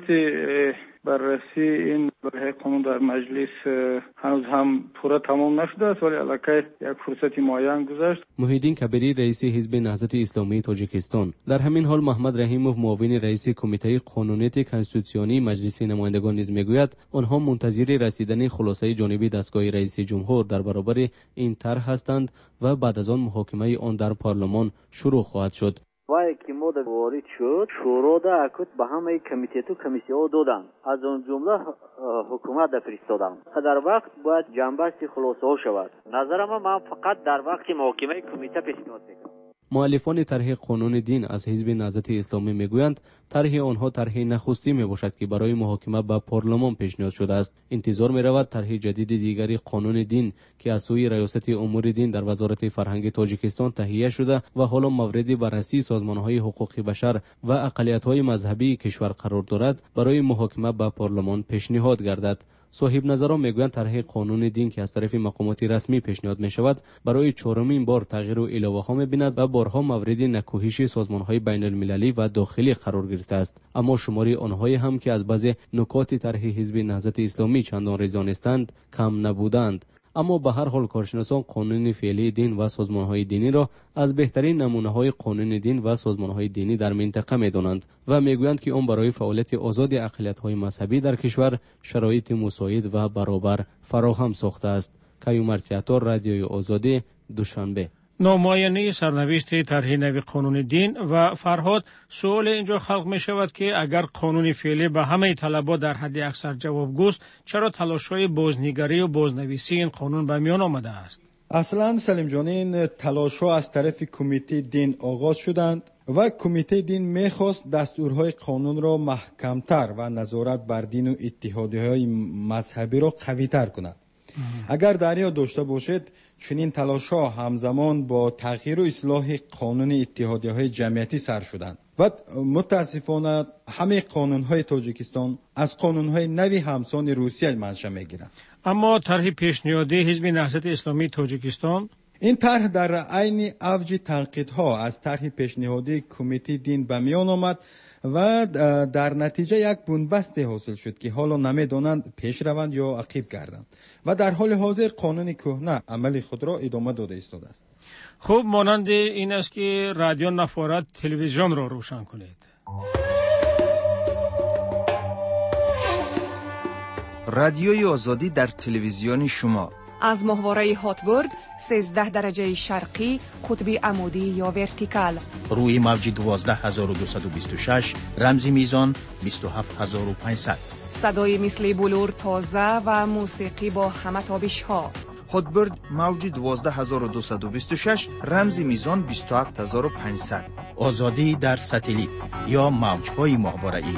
بررسی این طرح قانون در مجلس هنوز هم پورا تمام نشده است، ولی البته یک فرصت معین گذشت. محیدین کبیری رئیس حزب نهضت اسلامی تاجیکستان. در همین حال محمد رحیموف معاون رئیس کمیته قانونیت کنستیتوسیونی مجلس نمایندگان نیز میگوید آنها منتظر رسیدن خلاصه جانبی دستگاه رئیس جمهور در برابر این طرح هستند و بعد از آن محاکمه آن در پارلمان شروع خواهد شد. وای که ما وارد شد شورا دا اکوت به همه کمیته تو کمیسیون دادن از اون جمله حکومت دا فرستادن در وقت باید جنبستی خلاصه ها شود. نظر من من فقط در وقت محاکمه کمیته پیشنهاد میکنم. مؤلفان طرح قانون دین از حزب نهضت اسلامی میگویند طرح آنها طرح نخستی میباشد که برای محاکمه به پارلمان پیشنهاد شده است. انتظار میرود طرح جدید دیگری قانون دین که از سوی ریاست امور دین در وزارت فرهنگ تاجیکستان تهیه شده و حالا مورد بررسی سازمانهای حقوق بشر و اقلیت‌های مذهبی کشور قرار دارد برای محاکمه به پارلمان پیشنهاد گردد. صاحب نظران میگویند طرح قانون دین که از طرف مقامات رسمی پیشنهاد می شود برای چهارمین بار تغییر و اضافه ها می‌بیند و بارها مورد نکوهش سازمان‌های بین المللی و داخلی قرار گرفته است. اما شماری آنهایی هم که از بعضی نکات طرح حزب نهضت اسلامی چندان رضایت‌اند کم نبودند. اما به هر حال کارشناسان قانون فعلی دین و سازمان‌های دینی را از بهترین نمونه‌های قانون دین و سازمان‌های دینی در منطقه می‌دانند و می‌گویند که آن برای فعالیت آزاد اقلیت‌های مذهبی در کشور شرایط مساعد و برابر فراهم ساخته است. کیومرث عطار، رادیوی آزادی، دوشنبه. نامعینه سرنوشت طرح نوی قانون دین و فرهاد سوال اینجا خلق می شود که اگر قانون فعلی به همه طلبات در حد اکثر جوابگوست چرا تلاش‌های بازنگری و بازنویسی این قانون به میان آمده است؟ اصلا سلیم جان این تلاش‌ها از طرف کمیته دین آغاز شدند و کمیته دین میخواست دستورهای قانون را محکمتر و نظارت بر دین و اتحادیه‌های مذهبی را قوی‌تر کند. اگر دریا داشته باشد چنین تلاش‌ها همزمان با تغییر و اصلاح قانون اتحادیه‌های جمعیتی سر شدند و متاسفانه همه قانون‌های تاجیکستان از قانون‌های نوی همسان روسیه منشأ می‌گیرند. اما طرح پیشنهادی حزب نهضت اسلامی تاجیکستان این طرح در عین اوج تنقیدها از طرح پیشنهادی کمیته دین به میان آمد و در نتیجه یک بنبست حاصل شد که حالا نمیدانند پیش روند یا عقب گردند و در حال حاضر قانون کهنه عمل خود را ادامه داده ایستاده است. خوب، مانند این است که رادیو نفارت تلویزیون را روشن کنید. رادیوی آزادی در تلویزیون شما از ماهواره هاتبورد سیزده درجه شرقی قطبی عمودی یا ورتیکال روی موج دوازده هزار و دویست و بیست و شش رمزی میزان بیست و هفت هزار و پانصد صدای مثل بلور تازه و موسیقی با همه تابش ها. هاتبورد موج دوازده هزار و دویست و بیست و شش رمزی میزان بیست و هفت هزار و پانصد. آزادی در ستلیت یا موج‌های ماهواره‌ای.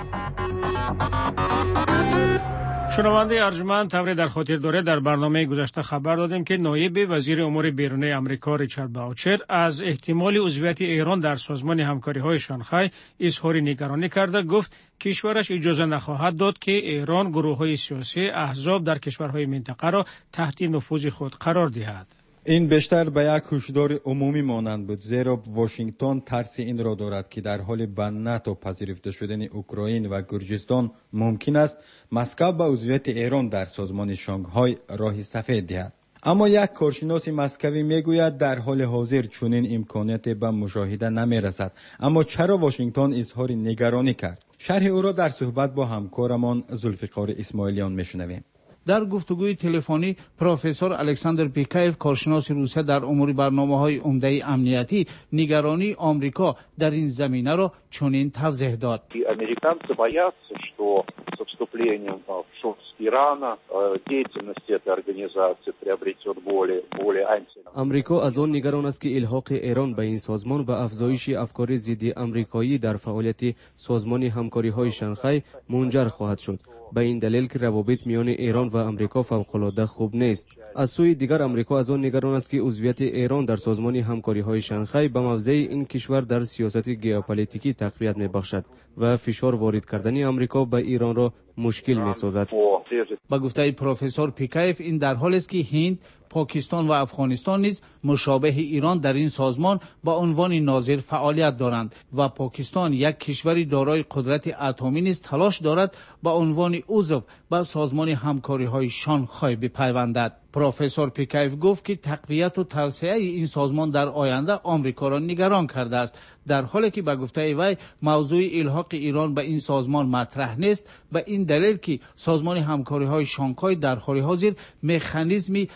شنونده ارجمند، طوری در خاطر داره در برنامه گذشته خبر دادیم که نایب وزیر امور بیرونی آمریکا ریچارد باوچر از احتمال عضویت ایران در سازمان همکاری‌های شانگهای اظهار نگرانی کرده. گفت کشورش اجازه نخواهد داد که ایران گروه‌های سیاسی احزاب در کشورهای منطقه را تحت نفوذ خود قرار دهد. این بیشتر به یک هشدار عمومی مانند بود، زیرا واشنگتن ترس این را دارد که در حال به ناتو پذیرفته شدن اوکراین و گرجستان ممکن است مسکو به عضویت ایران در سازمان شانگهای راه سفید دهد. اما یک کارشناس مسکوی میگوید در حال حاضر چنین امکانیت به مشاهده نمیرسد. اما چرا واشنگتن اظهار نگرانی کرد؟ شرح او را در صحبت با همکارمان ذوالفقار اسماعیلیان میشنویم. در گفتگوی تلفنی پروفسور الکساندر پیکایف کارشناس روسیه در امور برنامه‌های عمده امنیتی نگرانی آمریکا در این زمینه را چنین توضیح داد. Американцы боятся, что со вступлением в Ирана деятельность этой организации приобретет более более анти. آمریکا از آن نگران است که الحاق ایران به این سازمان و افزایش افکار ضد آمریکایی در فعالیت سازمان همکاری‌های شانگهای منجر خواهد شد. به این دلیل که روابط میان ایران و آمریکا فوق‌العاده خوب نیست. از سوی دیگر آمریکا از آن نگران است که عضویت ایران در سازمان همکاری‌های شانگهای به موضع این کشور در سیاست ژئوپلیتیکی تقویت می‌بخشد و فشار وارد کردن آمریکا به ایران را مشکل می‌سازد. با گفته پروفسور پیکایف این در حالی است که هند، پاکستان و افغانستان نیز مشابه ایران در این سازمان با عنوان ناظر فعالیت دارند و پاکستان یک کشوری دارای قدرت اتمی نیز تلاش دارد با عنوان عضو به سازمان همکاری‌های شانگهای بپیوندد. پروفسور پیکایف گفت که تقویت و توسعه این سازمان در آینده آمریکا را نگران کرده است، در حالی که به گفته وی موضوع الحاق ایران به این سازمان مطرح نیست، به این دلیل که سازمان همکاری‌های شانگهای در حال حاضر مکانیزمی توسعه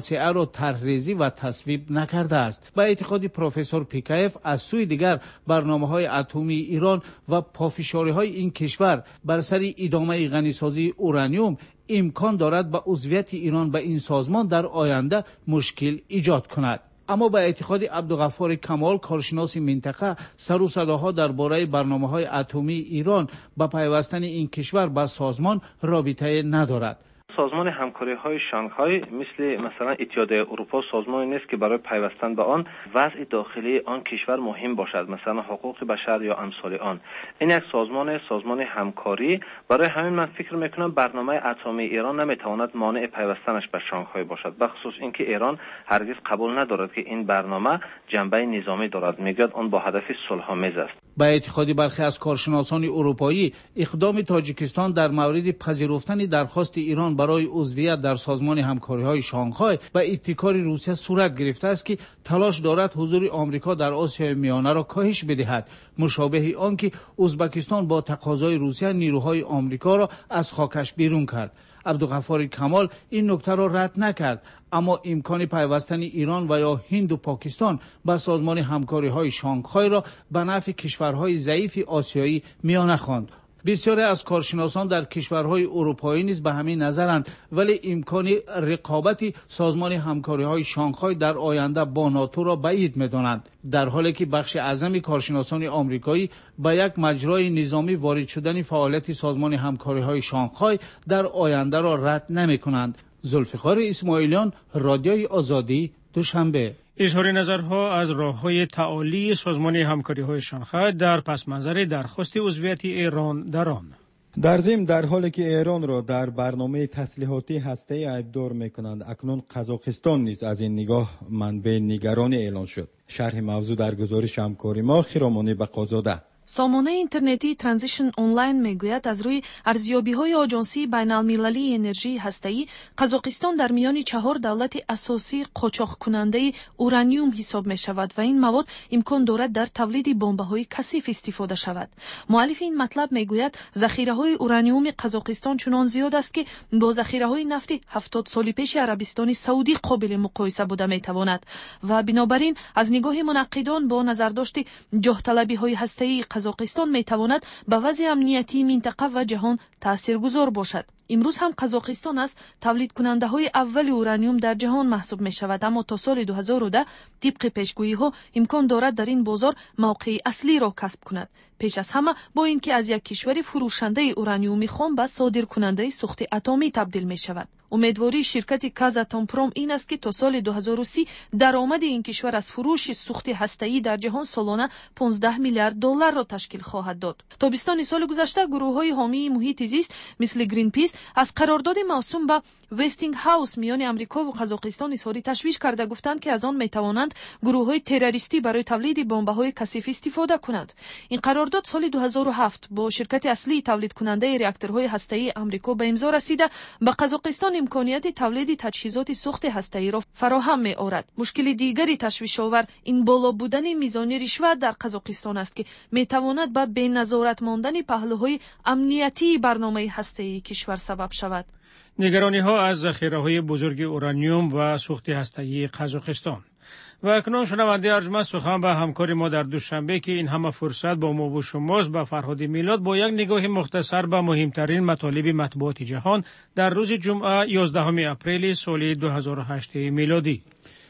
توسعه را طرح‌ریزی و تصویب نکرده است. به اعتقاد پروفسور پیکایف، از سوی دیگر برنامه‌های اتمی ایران و پافشاری‌های این کشور بر سر ادامه غنیسازی اورانیوم امکان دارد به عضویت ایران به این سازمان در آینده مشکل ایجاد کند. اما به اعتقاد عبدالغفار کمال، کارشناس منطقه، سر و صداها درباره برنامه‌های اتمی ایران به پیوستن این کشور به سازمان رابطه ندارد. سازمان همکاری های شانگهای مثل مثلا اتحادیه اروپا سازمانی نیست که برای پیوستن به آن وضع داخلی آن کشور مهم باشد، مثلا حقوق بشر یا امثال آن. این یک سازمان سازمان همکاری، برای همین من فکر میکنم برنامه اتمی ایران نمیتواند مانع پیوستنش به شانگهای باشد، بخصوص اینکه ایران هرگز قبول ندارد که این برنامه جنبه نظامی دارد، میگوید آن با هدف صلح‌آمیز است. به اعتقاد برخی از کارشناسان اروپایی، اقدام تاجیکستان در مورد پذیرفتن درخواست ایران برای عضویت در سازمان همکاری‌های شانگهای و ابتکار روسیه صورت گرفته است که تلاش دارد حضور آمریکا در آسیای میانه را کاهش بدهد، مشابه آنکه ازبکستان با تقاضای روسیه نیروهای آمریکا را از خاکش بیرون کرد. عبدالغفار کمال این نکته را رد نکرد، اما امکان پیوستن ایران و یا هند و پاکستان به سازمان همکاری‌های شانگهای را به نفع کشورهای ضعیف آسیایی میانه خواند. بسیاری از کارشناسان در کشورهای اروپایی نیز به همین نظرند، ولی امکان رقابت سازمان همکاری‌های شانگهای در آینده با ناتو را بعید می‌دانند، در حالی که بخش اعظم کارشناسان آمریکایی به یک مجرای نظامی وارد شدن فعالیت سازمان همکاری‌های شانگهای در آینده را رد نمی‌کنند. ذوالفقار اسماعیلیان، رادیوی آزادی، دوشنبه. اظهار نظرها از راه‌های تعالی سازمان همکاری‌های شانگهای در پس منظر درخواست عضویت ایران در آن. در ضمن در حالی که ایران را در برنامه تسلیحاتی هسته‌ای عیبدار می‌کنند، اکنون قزاقستان نیز از این نگاه منبع نگرانی اعلان شد. شرح موضوع در گزارش همکاری ما خیرامانی بقازاده. سامانه اینترنتی ترانزیشن آنلاین میگوید از روی ارزیابی‌های آژانسی بین‌المللی انرژی هسته‌ای، قزاقستان در میان چهار دولت اساسی قاچاق کننده اورانیوم حساب می شود و این مواد امکان دارد در تولید بمب‌های کثیف استفاده شود. مؤلف این مطلب میگوید ذخیره‌های اورانیوم قزاقستان چنان زیاد است که با ذخیره‌های نفت هفتاد سال پیش عربستان سعودی قابل مقایسه بوده میتواند و بنابراین از نگاه منقدان با نظرداشت جاه طلبی‌های هسته‌ای قزاقستان میتواند به وضع امنیتی منطقه و جهان تاثیرگذار باشد. امروز هم قزاقستان است تولید کننده های اول اورانیوم در جهان محسوب می شود، اما تا سال دو هزار و ده طبق پیشگویی ها امکان دارد در این بازار موقع اصلی را کسب کند. پیش از همه با اینکه از یک کشور فروشنده اورانیوم خام به صادر کننده سوخت اتمی تبدیل می شود. امیدواری شرکت کازاتومپروم این است که تا سال دو هزار و سی درآمد این کشور از فروش سوخت هسته‌ای در جهان سالانه پانزده میلیارد دلار را تشکیل خواهد داد. تابستان سال گذشته گروه‌های حامی محیط زیست مثل گرین پیس از قرارداد موسوم به وستینگ هاوس میان امریکا و قزاقستان اظهار تشویش کرده گفتند که از آن میتوانند گروه‌های تروریستی برای تولید بمب‌های کثیف استفاده کنند. این قرارداد سال دو هزار و هفت با شرکت اصلی تولید کننده راکتورهای هسته‌ای امریکا به امضا رسیده به قزاقستان امکانیت تولید تجهیزات سوخت هسته‌ای را فراهم می‌آورد. مشکل دیگری تشویش‌آور این بالا بودن میزان رشوت در قزاقستان است که میتواند به بی‌نظارت ماندن پهلوهای امنیتی برنامه هسته‌ای کشور سبب شود. نگرانی ها از ذخیره‌های بزرگ اورانیوم و سوخت هسته‌ای قزاقستان. و اکنون شنونده ارجمند سخن به همکار ما در دوشنبه که این همه فرصت با ما و شماست به فرهاد میلاد با یک نگاه مختصر به مهمترین مطالب مطبوعات جهان در روز جمعه یازدهم اپریل سال دو هزار و هشت میلادی.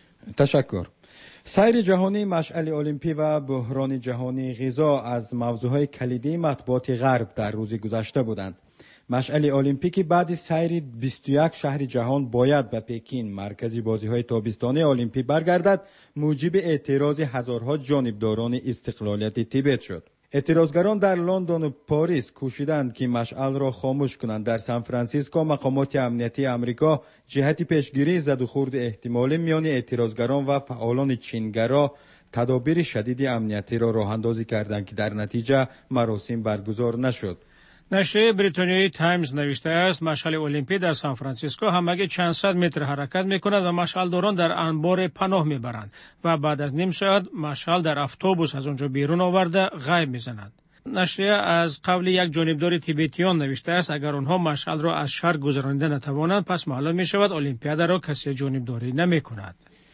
تشکر. سیر جهانی، مشعل المپی و بحران جهانی غذا از موضوعهای کلیدی مطبوعات غرب در روز گذشته بودند. مشعل المپیک بعد سیر بیست و یک شهر جهان باید به پکین مرکزی بازی‌های تابستانی المپی برگردد، موجب اعتراض هزارها جانبداران استقلالیت تیبت شد. اعتراضگران در لندن و پاریس کوشیدند که مشعل را خاموش کنند. در سان فرانسیسکو مقامات امنیتی امریکا جهت پیشگیری زد و خورد احتمالی میان اعتراضگران و فعالان چینگرا تدابیر شدید امنیتی را راه اندازی کردند که در نتیجه مراسم برگزار نشد. نشریه بریتانیایی تایمز نوشته است مشعل المپی در سان فرانسیسکو همگی چند صد متر حرکت میکند و مشعلداران در انبار پناه میبرند و بعد از نیم ساعت مشعل در اتوبوس از آنجا بیرون آورده غیب میزنند. نشریه از قبل یک جانبدار تیبتیان نوشته است اگر آنها مشعل را از شهر گذرانیده نتوانند پس معلوم می شود المپیاد را کسی جانبداری نمی کند.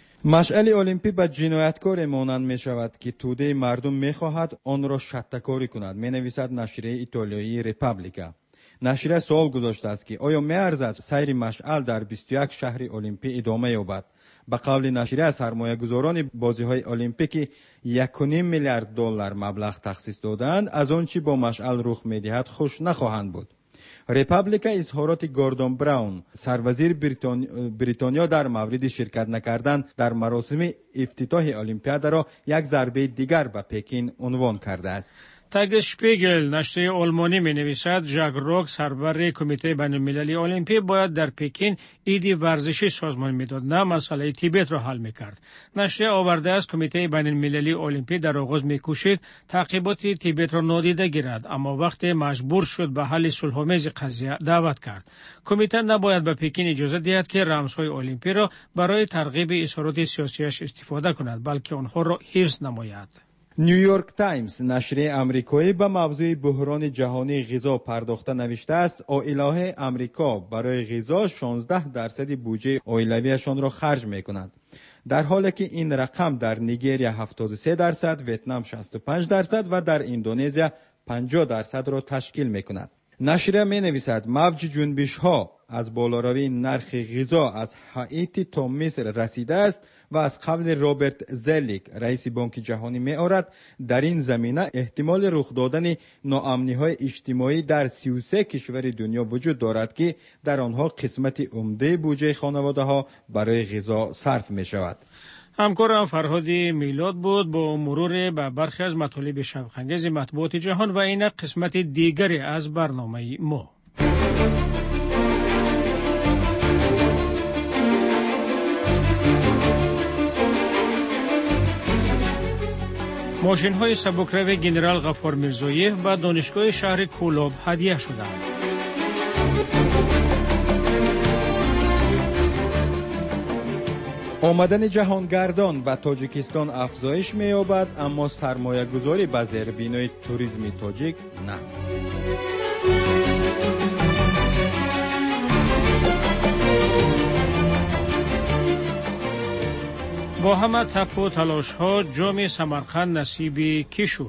مشعل المپی به جنایتکار مانند می شود که توده مردم می خواهد آن را شطه‌کاری کند، می نویسد نشریه ایتالیایی رپابلیکا. نشریه سوال گذاشته است که آیا می ارزد سیر مشعل در بیست و یک شهر المپی ادامه یابد؟ به قول نشریه سرمایه گذاران بازی های المپیک یک و نیم میلیارد دلار مبلغ تخصیص دادند، از آنچه با مشعل رخ می‌دهد خوش نخواهند بود. رپابلیکا اظهارات گوردون براون سروزیر بریتانیا در مورد شرکت نکردن در مراسم افتتاح المپیاد را یک ضربه دیگر به پکین عنوان کرده است. تاگ شپیگل نشریه آلمانی می نویسد ژاک روک سربر کمیته بین المللی المپی باید در پکین ایدی ورزشی سازمان میداد نه مسئله تیبت را حل میکرد. نشریه آورده است کمیته بین المللی المپی در آغاز میکوشید تعقیبات تیبت را نادیده گیرد اما وقتی مجبور شد به حل صلح‌آمیز قضیه دعوت کرد. کمیته نباید به پکین اجازه دهد که رمزهای المپی را برای ترغیب اظهارات سیاسیش استفاده کند بلکه آنها را حفظ نماید. نیویورک تایمز نشریه آمریکایی به موضوع بحران جهانی غذا پرداخته نوشته است عائله‌های آمریکا برای غذا شانزده درصد بودجه عائلویشان را خرج می‌کنند، در حالی که این رقم در نیگریا هفتاد و سه درصد، ویتنام شصت و پنج درصد و در اندونزیا پنجاه درصد را تشکیل می‌کند. نشریه می‌نویسد موج جنبش‌ها از بالاروی نرخ غذا از هائیتی تا مصر رسیده است و از قبل رابرت زلیک رئیس بانک جهانی می‌آورد در این زمینه احتمال رخ دادن ناامنی‌های اجتماعی در سی و سه کشور دنیا وجود دارد که در آنها قسمت عمده بودجه خانواده‌ها برای غذا صرف می‌شود. همکارم فرهادی میلاد بود با مرور به برخی از مطالب شوق‌انگیز مطبوعات جهان و این قسمت دیگری از برنامه ما. ماشین های سبکروی گنرال غفار میرزایف به دانشگاه شهر کولاب هدیه شدند. آمدن جهانگردان به تاجیکستان افزایش می‌یابد اما سرمایه گذاری به زیربنای توریسم تاجیک نه. با همه تپ و تلاش ها جام سمرقند نصیب کی شد؟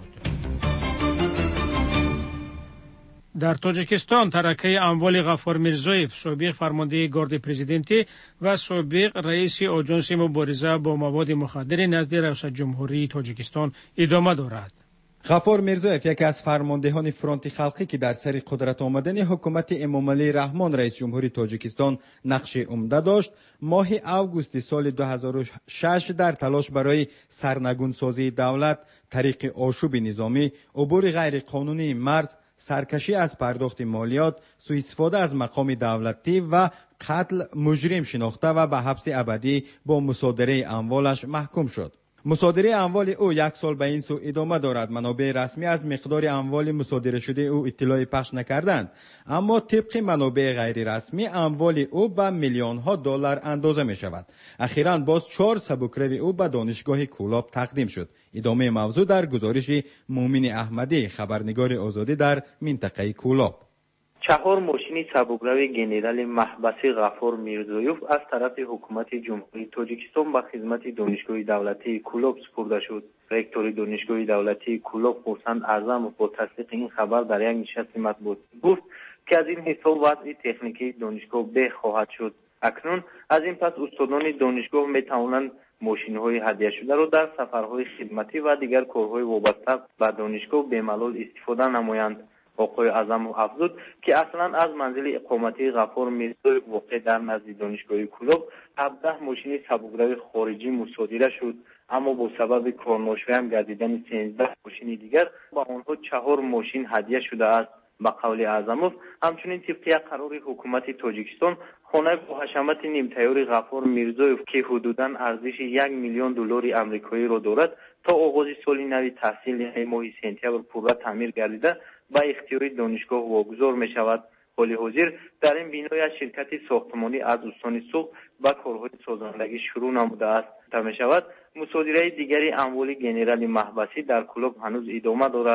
در تاجیکستان ترکه اموال غفار میرزایف سابق فرمانده گارد پرزیدنتی و سابق رئیس آژانس مبارزه با مواد مخدر نزد ریاست جمهوری تاجیکستان ادامه دارد. غفار میرزایف یکی از فرماندهان فرانت خلقی که در سر قدرت آمدن حکومت امامعلی رحمان رئیس جمهوری تاجیکستان نقش عمده داشت، ماه اوگوست سال دو هزار و شش در تلاش برای سرنگون سازی دولت، طریق آشوب نظامی، عبور غیر قانونی مرز، سرکشی از پرداخت مالیات، سوء استفاده از مقام دولتی و قتل مجرم شناخته و به حبس ابدی با مصادره اموالش محکوم شد. مصادره اموال او یک سال به این سو ادامه دارد. منابع رسمی از مقدار اموال مصادره شده او اطلاعی پخش نکردند، اما طبق منابع غیر رسمی اموال او به میلیون ها دلار اندازه می شود. اخیراً باز چهار سبکروی او به دانشگاه کولاب تقدیم شد. ادامه موضوع در گزارش مومن احمدی خبرنگار آزادی در منطقه کولاب. چهار ماشین سبکروی گنرال محبسی غفار میرزایف از طرف حکومت جمهوری تاجیکستان به خدمت دانشگاه دولتی کولاب سپرده شد. رکتور دانشگاه دولتی کولاب حسین اعظم با تصدیق این خبر در یک نشست مطبوعاتی گفت که از این حساب وضع تکنیکی دانشگاه به خواهد شد. اکنون از این پس استادان دانشگاه می توانند ماشین‌های هدیه شده را در سفرهای خدمتی و دیگر کارهای وابسته به دانشگاه به ملال استفاده نمایند. آقای اعظم افزود که اصلا از منزل اقامتی غفار میرزایف واقع در نزد دانشگاه کولاب هفده ماشین سبکروی خارجی مصادره شد، اما با سبب کارناشی هم گردیدن سیزده ماشین دیگر با آنها چهار ماشین هدیه شده است. به قول اعظموف همچنین طبق یک قرار حکومت تاجیکستان خانه با حشمت نیمتیار غفار میرزایف که حدوداً ارزش یک میلیون دلار آمریکایی را دارد تا آغاز سال نو تحصیل ماه سپتامبر پورا تعمیر گردیده با اختیار دانشگاه واگذار می شود. حال حاضر در این بینای از شرکت ساختمانی از استان سوق با کارهای سازندگی شروع نموده است. تا می شود مصادره دیگری اموال گنرال محبسی در کولاب هنوز ادامه دارد.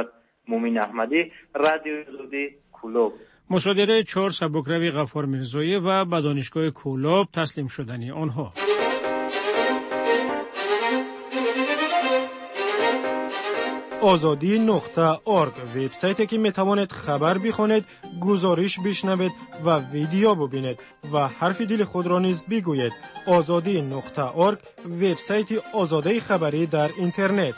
مومین احمدی، رادیوی آزادی، کولوب. مصادره چهار سبکروی غفار میرزایی و به دانشگاه کولوب تسلیم شدنی آنها. آزادی نقطه ارگ وبسایتی که می توانید خبر بخوانید، گزارش بشنوید و ویدیو ببینید و حرف دل خود را نیز بگویید. آزادی نقطه ارگ وبسایت آزادی خبری در اینترنت.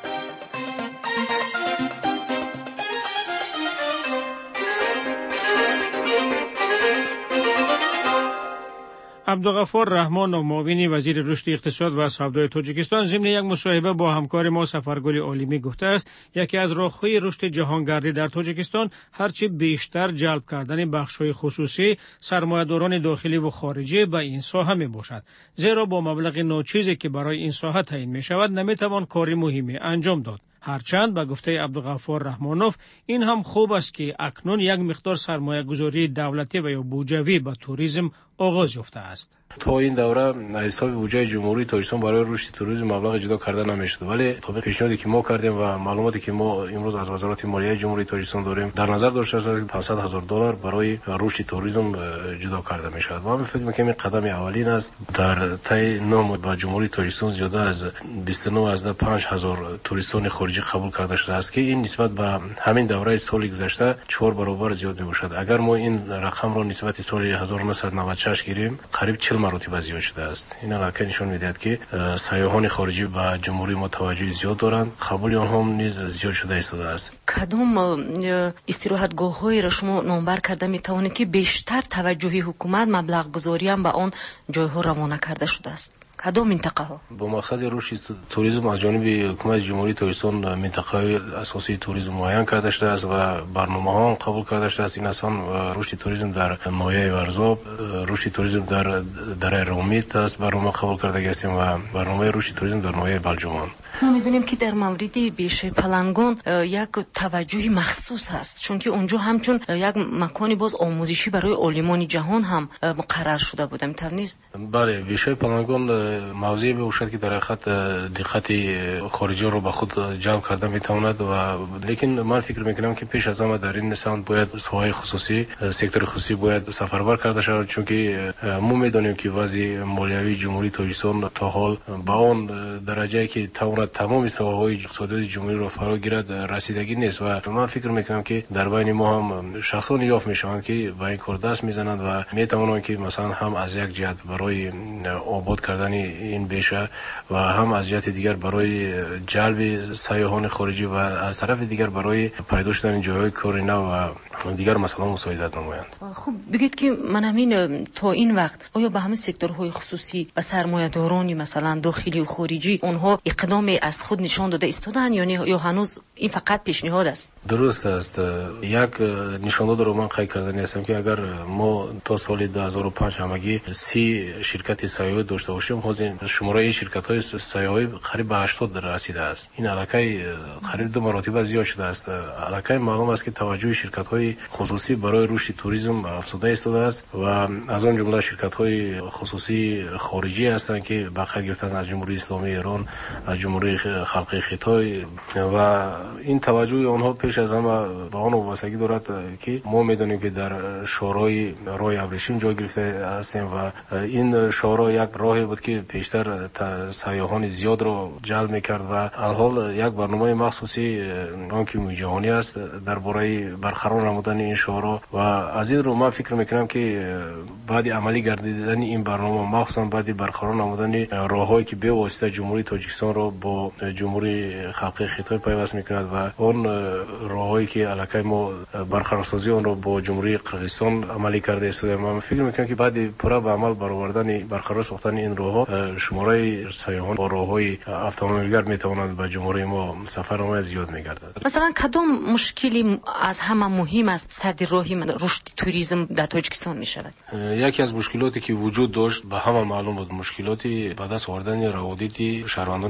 عبدالغفار رحمان، معاون وزیر رشد اقتصاد و سودای تاجیکستان، ضمن یک مصاحبه با همکار ما سفرگل عالمی گفته است یکی از راه‌های رشد جهانگردی در تاجیکستان هرچه بیشتر جلب کردن بخش‌های خصوصی، سرمایه‌داران داخلی و خارجی به این ساحه میباشد، زیرا با مبلغ ناچیزی که برای این ساحه تعیین می‌شود نمی‌توان کاری مهمی انجام داد. هرچند به گفته عبدالغفار رحمانوف این هم خوب است که اکنون یک مقدار سرمایه گذاری دولتی و یا بودجوی به توریسم آغاز یافته است. تا این دوره حساب بودجه جمهوری تاجیکستان برای رشد توریسم مبلغ جدا کرده نمیشد، ولی طبق پیشنهادی که ما کردیم و معلوماتی که ما امروز از وزارت مالیه جمهوری تاجیکستان داریم، در نظر داشته شده که پانصد هزار دلار برای رشد توریسم جدا کرده میشود. ما فکر می‌کنیم این قدم اولین است. در طی نام با جمهوری تاجیکستان زیاده از بیست و نه از پنج هزار توریستان خارجی قبول کرده شده است که این نسبت به همین دوره سال گذشته چهار برابر زیاد میباشد. اگر ما این رقم را نسبت سال هزار و نهصد و نود و شش گیریم، قریب چهل مراتب زیاد شده است. این علاقه نشون میدهد که سیاحان خارجی به جمهوری ما توجه زیاد دارند، قبول آنها هم نیز زیاد شده ایستاده است. کدام استراحتگاه‌هایی را شما نامبر کرده میتوانید که بیشتر توجه حکومت مبلغ گذاری هم به آن جایها روانه کرده شده است؟ کدام منطقه ها؟ با مقصد رشد توریسم از جانب حکومت جمهوری تاجیکستان منطقه اساسی توریسم معین کرده شده است و برنامه ها قبول کرده شده است. این اصلا رشد توریسم در مایع ورزاب، رشد توریسم در دره رومیت است برنامه قبول کرده هستیم و برنامه رشد توریسم در مایع بلجومان. ما میدونیم که در مورد بیشه پلنگان یک توجه مخصوص است، چون که اونجا همچون یک مکانی باز آموزشی برای عالمان جهان هم مقرر شده بوده، میتر نیست؟ بله، بیشه پلنگان موضوعی باشد که در حقیقت دقت خارجی رو به خود جلب کرده میتواند و لیکن من فکر میکنم که پیش از همه در این سمت باید ساحه خصوصی، سکتور خصوصی باید سفربر کرده شود، چون که ما میدونیم که وضع مالیوی جمهوری تاجیکستان تا حال با اون درجه‌ای که تواند تمام ساحه‌های اقتصادی جمهوری را فرا گیرد رسیدگی نیست و من فکر میکنم که در بین ما هم شخصان یافت میشوند که با این کار دست میزنند و میتوانند که مثلا هم از یک جهت برای آباد کردن این بیشه و هم از جهت دیگر برای جلب سیاحان خارجی و از طرف دیگر برای پیدا شدن جایهای کاری نو و دیگر مثلا مساعدت نمایند. خب بگید که من همین تا این وقت آیا به همه سکتورهای خصوصی و سرمایه‌دارانی مثلا داخلی و خارجی اونها اقدام از خود نشان داده ایستادن یا یا هنوز این فقط پیشنهاد است؟ درست است. یک نشانه رو من قید کردنی هستم که اگر ما تا سال دو هزار و پنج همگی سی شرکت سیاحی داشته باشیم، حاضر شماره این شرکت‌های سیاحی قریب به هشتاد رسیده است. این علاقه قریب دو مراتب زیاد شده است. علاقه معلوم است که توجه شرکت‌های خصوصی برای رشد توریسم افزوده ایستاده است و از آن جمله شرکت‌های خصوصی خارجی هستند که بقیه گرفتن از جمهوری اسلامی ایران، از جمهوری خلق خیتای و این توجه آنها پیش از همه به آن وابستگی دارد که ما می‌دانیم که در شورای راه ابریشم جای گرفته هستیم و این شورای یک راهی بود که پیشتر سیاحان زیاد را جلب می‌کرد و الحال یک برنامه مخصوصی بانک جهانی است درباره برقرار نمودن این شورا و از این رو من فکر می‌کنم که بعد عملی گردیدن این برنامه مخصوصا بعد برقرار نمودن راههایی که به واسطه جمهوری تاجیکستان را با جمهوری خلق خیتای پیوست می‌کند و اون راههایی که علاقه ما برقرارسازی اون رو با جمهوری قرقیزستان عملی کرده است. من فکر می‌کنم که بعد پورا به عمل برآوردن برقرار ساختن این راهها شماره سیاحان با راههای اتومبیلگرد میتوانند به جمهوری ما سفرنامه زیاد می‌گردد. مثلا کدام مشکلی از همه مهم است صد راهی رشد توریسم در تاجیکستان می‌شود؟ یکی از مشکلاتی که وجود داشت به همه معلوم بود، مشکلاتی به دست آوردن روابط شهروندان خارجی که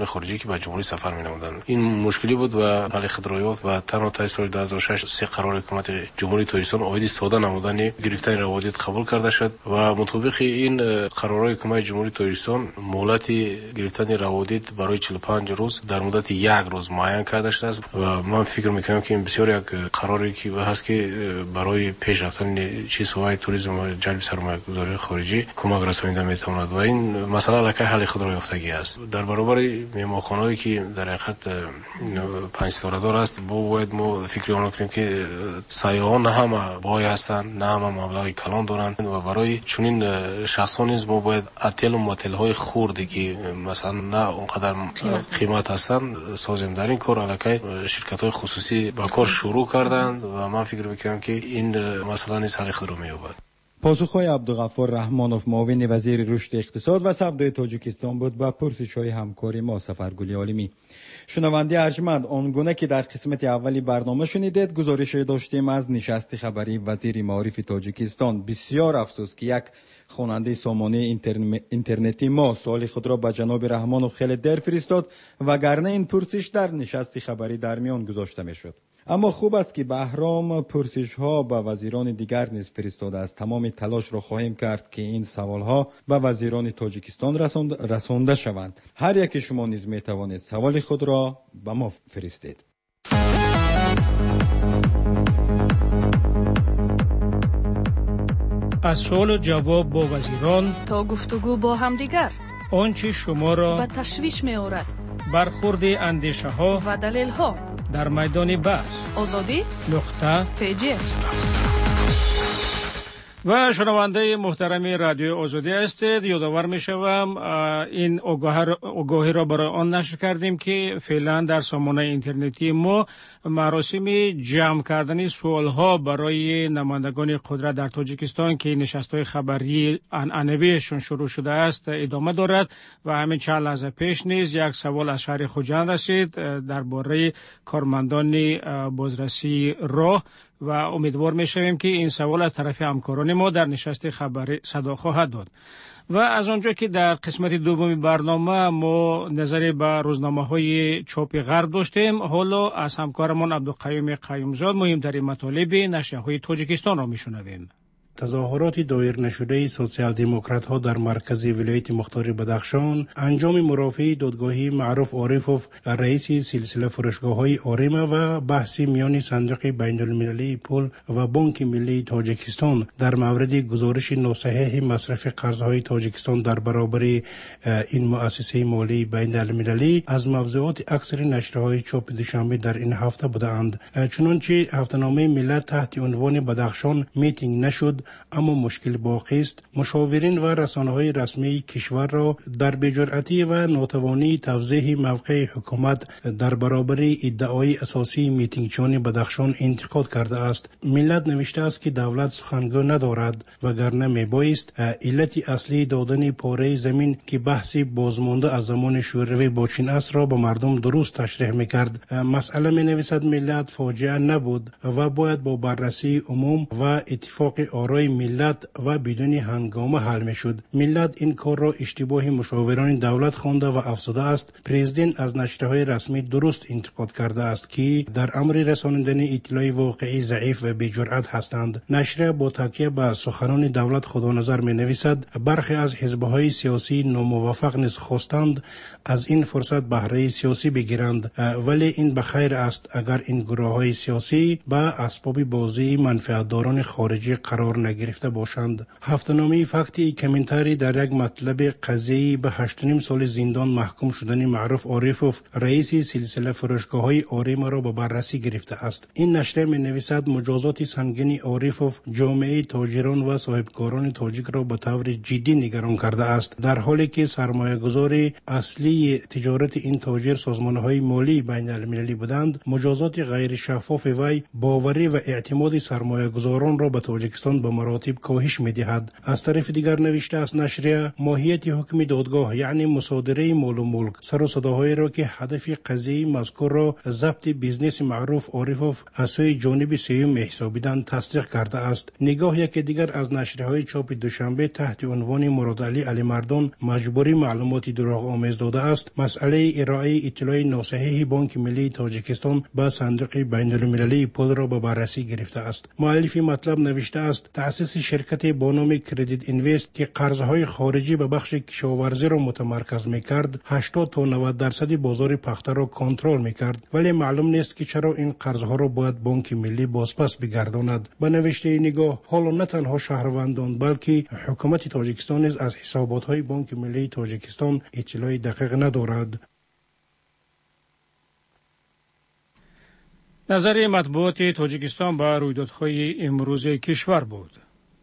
به جمهوری سفر می‌نمودند. این مشکلی بود و حل خودرویافت و تنها تا سال دو هزار و شش سه قرار حکومت جمهوری تاجیکستان عاید ساده نمودن گرفتن روادید قبول کرده شد و مطابق این قرارهای حکومت جمهوری تاجیکستان مهلت گرفتن روادید برای چهل و پنج روز در مدت یک روز معین کرده شده است و من فکر می‌کنم که این بسیار یک قراری که هست که برای پیش رفتن چیزهای توریسم و جلب سرمایه‌گذاری خارجی کمک رسانیده می‌تواند و این مسئله لکه حل خود را یافتگی است. در برابر مهمانخانه‌ای که در حقیقت پنج ستاره دار است باید ما فکر آن کنیم که سیاحان نه همه بای هستند نه همه مبلغ کلان دارند و برای چنین شخصان نیز ما باید اتل و متل‌های خوردی که مثلا نه اونقدر قیمت هستند سازیم. در این کار الکی شرکت‌های خصوصی با کار شروع کردند و من فکر می‌کنم که این مسئله نیز حل خود را می‌یابد. پاسخهای عبدالغفار رحمانوف معاون وزیر رشد اقتصاد و سودای تاجیکستان بود با پرسش‌های همکاری ما سفرگلی عالمی. شنونده ارجمند، آنگونه که در قسمت اولی برنامه شنیدید گزارش داشتیم از نشست خبری وزیر معارف تاجیکستان. بسیار افسوس که یک خواننده سامانه اینترنتی ما سوال خود را به جناب رحمانوف خیلی دیر فرستاد وگرنه این پرسش در نشست خبری در میان گذاشته میشد. اما خوب است که بهرام پرسش ها به وزیران دیگر نیز فرستاده است. تمام تلاش را خواهیم کرد که این سوال ها به وزیران تاجیکستان رساند رسانده شوند. هر یک شما نیز می توانید سوال خود را به ما فرستید. از سوال و جواب با وزیران تا گفتگو با همدیگر آنچه شما را به تشویش می آورد، برخورد اندیشه ها و دلیل ها در میدان بحث آزادی نقطه پیجی. و شنونده محترم رادیو آزادی هستید. یادآور میشوم این آگاهی را برای آن نشر کردیم که فعلا در سامانه اینترنتی ما مراسم جمع کردن سوال ها برای نمایندگان قدرت در تاجیکستان که نشست های خبری عنعنویشون شروع شده است ادامه دارد و همین چند لحظه پیش نیز یک سوال از شهر خوجند رسید درباره کارمندان بازرسی راه و امیدوار میشویم که این سوال از طرف همکاران ما در نشست خبری صدا خواهد داد. و از آنجا که در قسمت دوم برنامه ما نظری به روزنامه‌های چاپی غرب داشتیم، حالا از همکارمان عبدالقیوم قیومزاد مهمترین مطالب نشریه‌های تاجیکستان را میشنویم. تظاهرات دایر نشده سوسیال دموکرات ها در مرکز ولایت مختار بدخشان انجام مرافعه دادگاهی معروف عارفوف رئیس سلسله فروشگاه های آرما و بحث میان صندوق بین المللی پول و بانک ملی تاجیکستان در مورد گزارش ناصحیح مصرف قرضهای تاجیکستان در برابر این مؤسسه مالی بین المللی از موضوعات اکثر نشریه‌های چاپ دوشنبه در این هفته بودند. چنانچه هفته‌نامه ملت تحت عنوان بدخشان میتینگ نشد اما مشکل باقی است، مشاورین و رسانه‌های رسمی کشور را در بی‌جرأتی و ناتوانی توضیح موقع حکومت در برابر ادعای اساسی میتینگچان بدخشان انتقاد کرده است. ملت نوشته است که دولت سخنگو ندارد وگرنه میبایست علت اصلی دادن پاره زمین که بحث بازمانده از زمان شوروی با چین است را به مردم درست تشریح میکرد. مسئله می نویسد ملت فاجعه نبود و باید با بررسی عموم و اتفاق آرای ملت و بدون هنگامه حل می شد. ملت این کار را اشتباه مشاوران دولت خوانده و افزوده است پرزیدنت از نشریه‌های رسمی درست انتقاد کرده است که در امر رساندن اطلاع واقعی ضعیف و بی‌جرأت هستند. نشریه با تکیه به سخنان دولت خدا نظر می نویسد برخی از حزب‌های سیاسی ناموافق نیز خواستند از این فرصت بهره سیاسی بگیرند، ولی این بخیر است اگر این گروه‌های سیاسی به اسباب بازی منفعت‌داران خارجی قرار نگرفته باشند. هفته‌نامه فکتی کامنتاری در یک مطلب قضیه‌ای به هشت و نیم سال زندان محکوم شدن معروف عارفوف رئیس سلسله فروشگاه‌های آرما را به بررسی گرفته است. این نشریه می‌نویسد مجازات سنگین عارفوف جامعه تاجران و صاحبکاران تاجیک را به طور جدی نگران کرده است، در حالی که سرمایه‌گذار اصلی تجارت این تاجر سازمان‌های مالی بین المللی بودند. مجازات غیر شفاف وی باوری و اعتماد سرمایه‌گذاران را به تاجیکستان به به مراتب کاهش می‌دهد. از طرف دیگر نوشته است نشریه ماهیت حکم دادگاه یعنی مصادره مال و ملک سر و صداهایی را که هدف قضیه مذکور را ضبط بیزنس معروف عارفوف از سوی جانب سیوم حسابیدن تصدیق کرده است. نگاه یک دیگر از نشریه‌های چاپ دوشنبه تحت عنوان مراد علی علی مردان مجبوری معلومات دروغ آمیز داده است مسئله ارائه اطلاع ناصحیح بانک ملی تاجیکستان به صندوق بین المللی پول را به بررسی گرفته است. مؤلف مطلب نوشته است تأسیس شرکت با نام کردیت اینوست که قرضهای خارجی به بخش کشاورزی را متمرکز می‌کرد هشتاد تا نود درصد بازار پخته را کنترل می‌کرد، ولی معلوم نیست که چرا این قرضها را باید بانک ملی بازپس بگرداند. به نوشته نگاه حالا نه تنها شهروندان بلکه حکومت تاجیکستان نیز از حسابات‌های بانک ملی تاجیکستان اطلاع دقیق ندارد. نظر مطبوعات تاجیکستان به رویدادهای امروز کشور بود.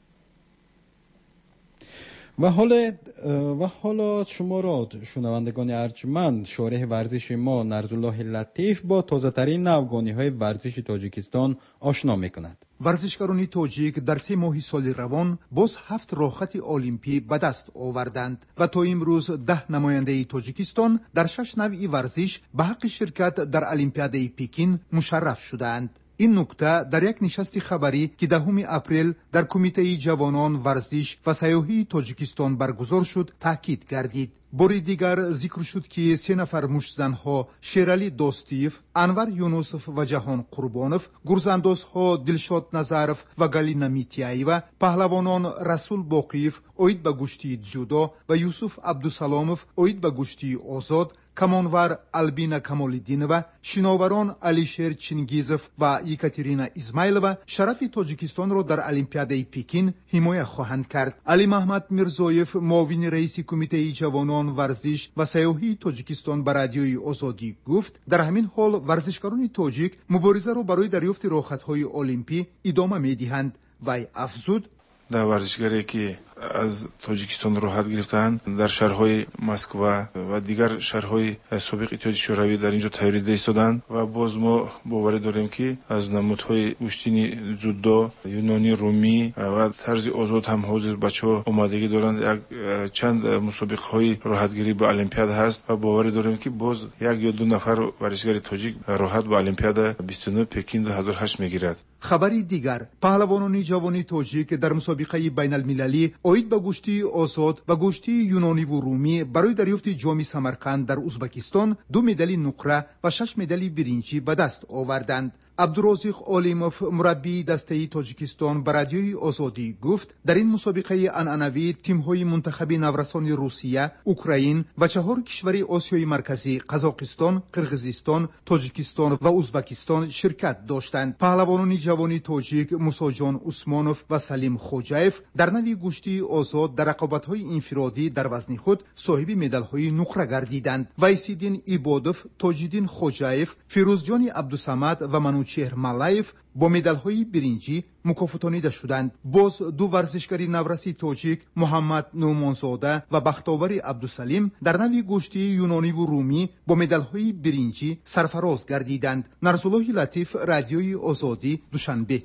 و حالا و حالا شما را شنوندگان ارجمند شارح ورزش ما نرزالله لطیف با تازه ترین نوگانی های ورزش تاجیکستان آشنا می کند. ورزشکاران تاجیک در سه ماه سال روان باز هفت راهخط المپی به دست آوردند و تا امروز ده نماینده تاجیکستان در شش نوع ورزش به حق شرکت در المپیاد پکین مشرف شدند. این نکته در یک نشست خبری که دهم اپریل در کمیته جوانان ورزش و سیاحی تاجیکستان برگزار شد تاکید گردید. باری دیگر ذکر شد که سه نفر مشتزنها شیرالی دوستیف، انور یونوسف و جهان قربانوف، گرزاندازها دلشاد نظرف و گالینا میتیایوا، پهلوانان رسول باقیف اوید به گشتی جودو و یوسف عبدالسلاموف اوید به گشتی آزاد، کمانور البینا کمالدینова، شناوران علیشیر چینگیزف و یکاترینا اسماعیلова شرف تاجیکستان را در المپیاد پکین حمایت خواهند کرد. علی محمد میرزایف معاون رئیس کمیته جوانان ورزش و سیاحی تاجیکستان به رادیوی آزادی گفت در همین حال ورزشکاران تاجیک مبارزه را برای دریافت راحت‌های المپی ادامه می‌دهند. وی افزود در ورزشگری که از تاجیکستان راحت گرفتند در شهرهای مسکو و دیگر شهرهای سابق اتحاد شوروی در اینجا تحریده ایستادند و باز ما باور داریم که از نمودهای گوشتینی جودو، یونانی، رومی و طرز آزاد هم حاضر بچه‌ها آمادگی دارند. یک چند مسابقه های راحتگیری به المپیاد هست و باور داریم که باز یک یا دو نفر ورزشکار تاجیک راحت به المپیاد بیست و نه پکین دو هزار و هشت میگیرد. خبری دیگر پهلوانان جوان تاجیک در مسابقه بین المللی اوید به گشتی آزاد و گشتی یونانی و رومی برای دریافت جام سمرقند در ازبکستان دو مدال نقره و شش مدال برنجی به دست آوردند. عبدالرازق علیموف مربی دسته تاجیکستان به رادیوی آزادی گفت در این مسابقه عنعنوی تیم‌های منتخب نورسان روسیه، اوکراین و چهار کشور آسیای مرکزی قزاقستان، قرقیزستان، تاجیکستان و ازبکستان شرکت داشتند. پهلوانان جوان تاجیک موسی جان عثمانوف و سلیم خوجایف در نوع گشتی آزاد در رقابت‌های انفرادی در وزن خود صاحب مدال‌های نقره گردیدند. ویسیدین ایبادوف، تاجیدین خوجایف، فیروزجان عبدالصمد و منوچهر ملایف با مدال‌های برنجی مکافاتانیده شدند. باز دو ورزشکاری نورسی تاجیک محمد نومانزاده و بختاور عبدالسلیم در نوع گشتی یونانی و رومی با مدال‌های برنجی سرفراز گردیدند. نرزالله لطیف، رادیوی آزادی، دوشنبه.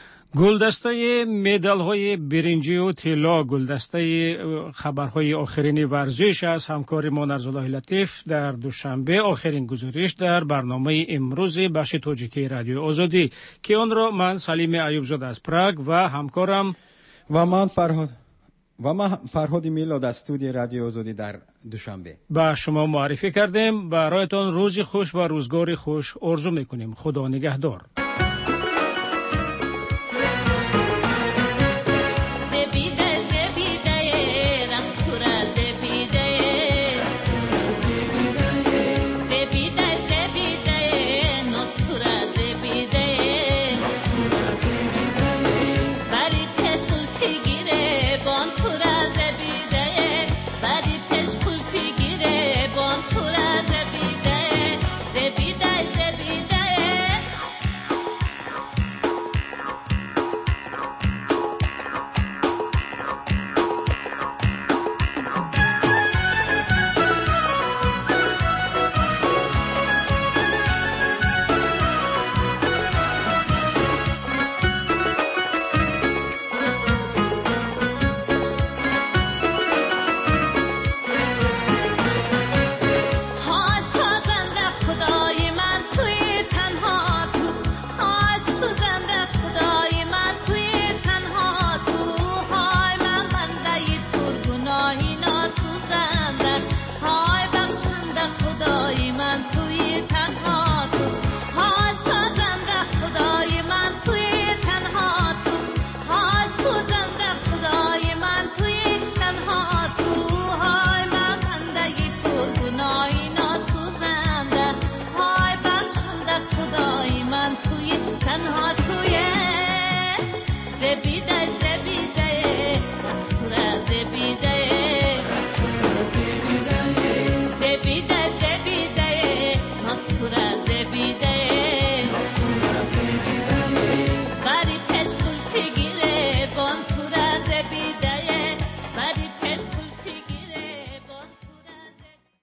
گلدسته مدال‌های برنجی و طلا گلدسته خبرهای آخرین ورزش از همکار ما نرزالله لطیف در دوشنبه آخرین گزارش در برنامه امروز بخش تاجیکی رادیو آزادی که آن را من سلیم ایوبزاده از پراگ و همکارم و من فرهاد و من فرهاد میلاد از استودیو رادیو آزادی در دوشنبه با شما معرفی کردیم. برایتان روزی خوش و روزگاری خوش آرزو میکنیم. خدا نگهدار.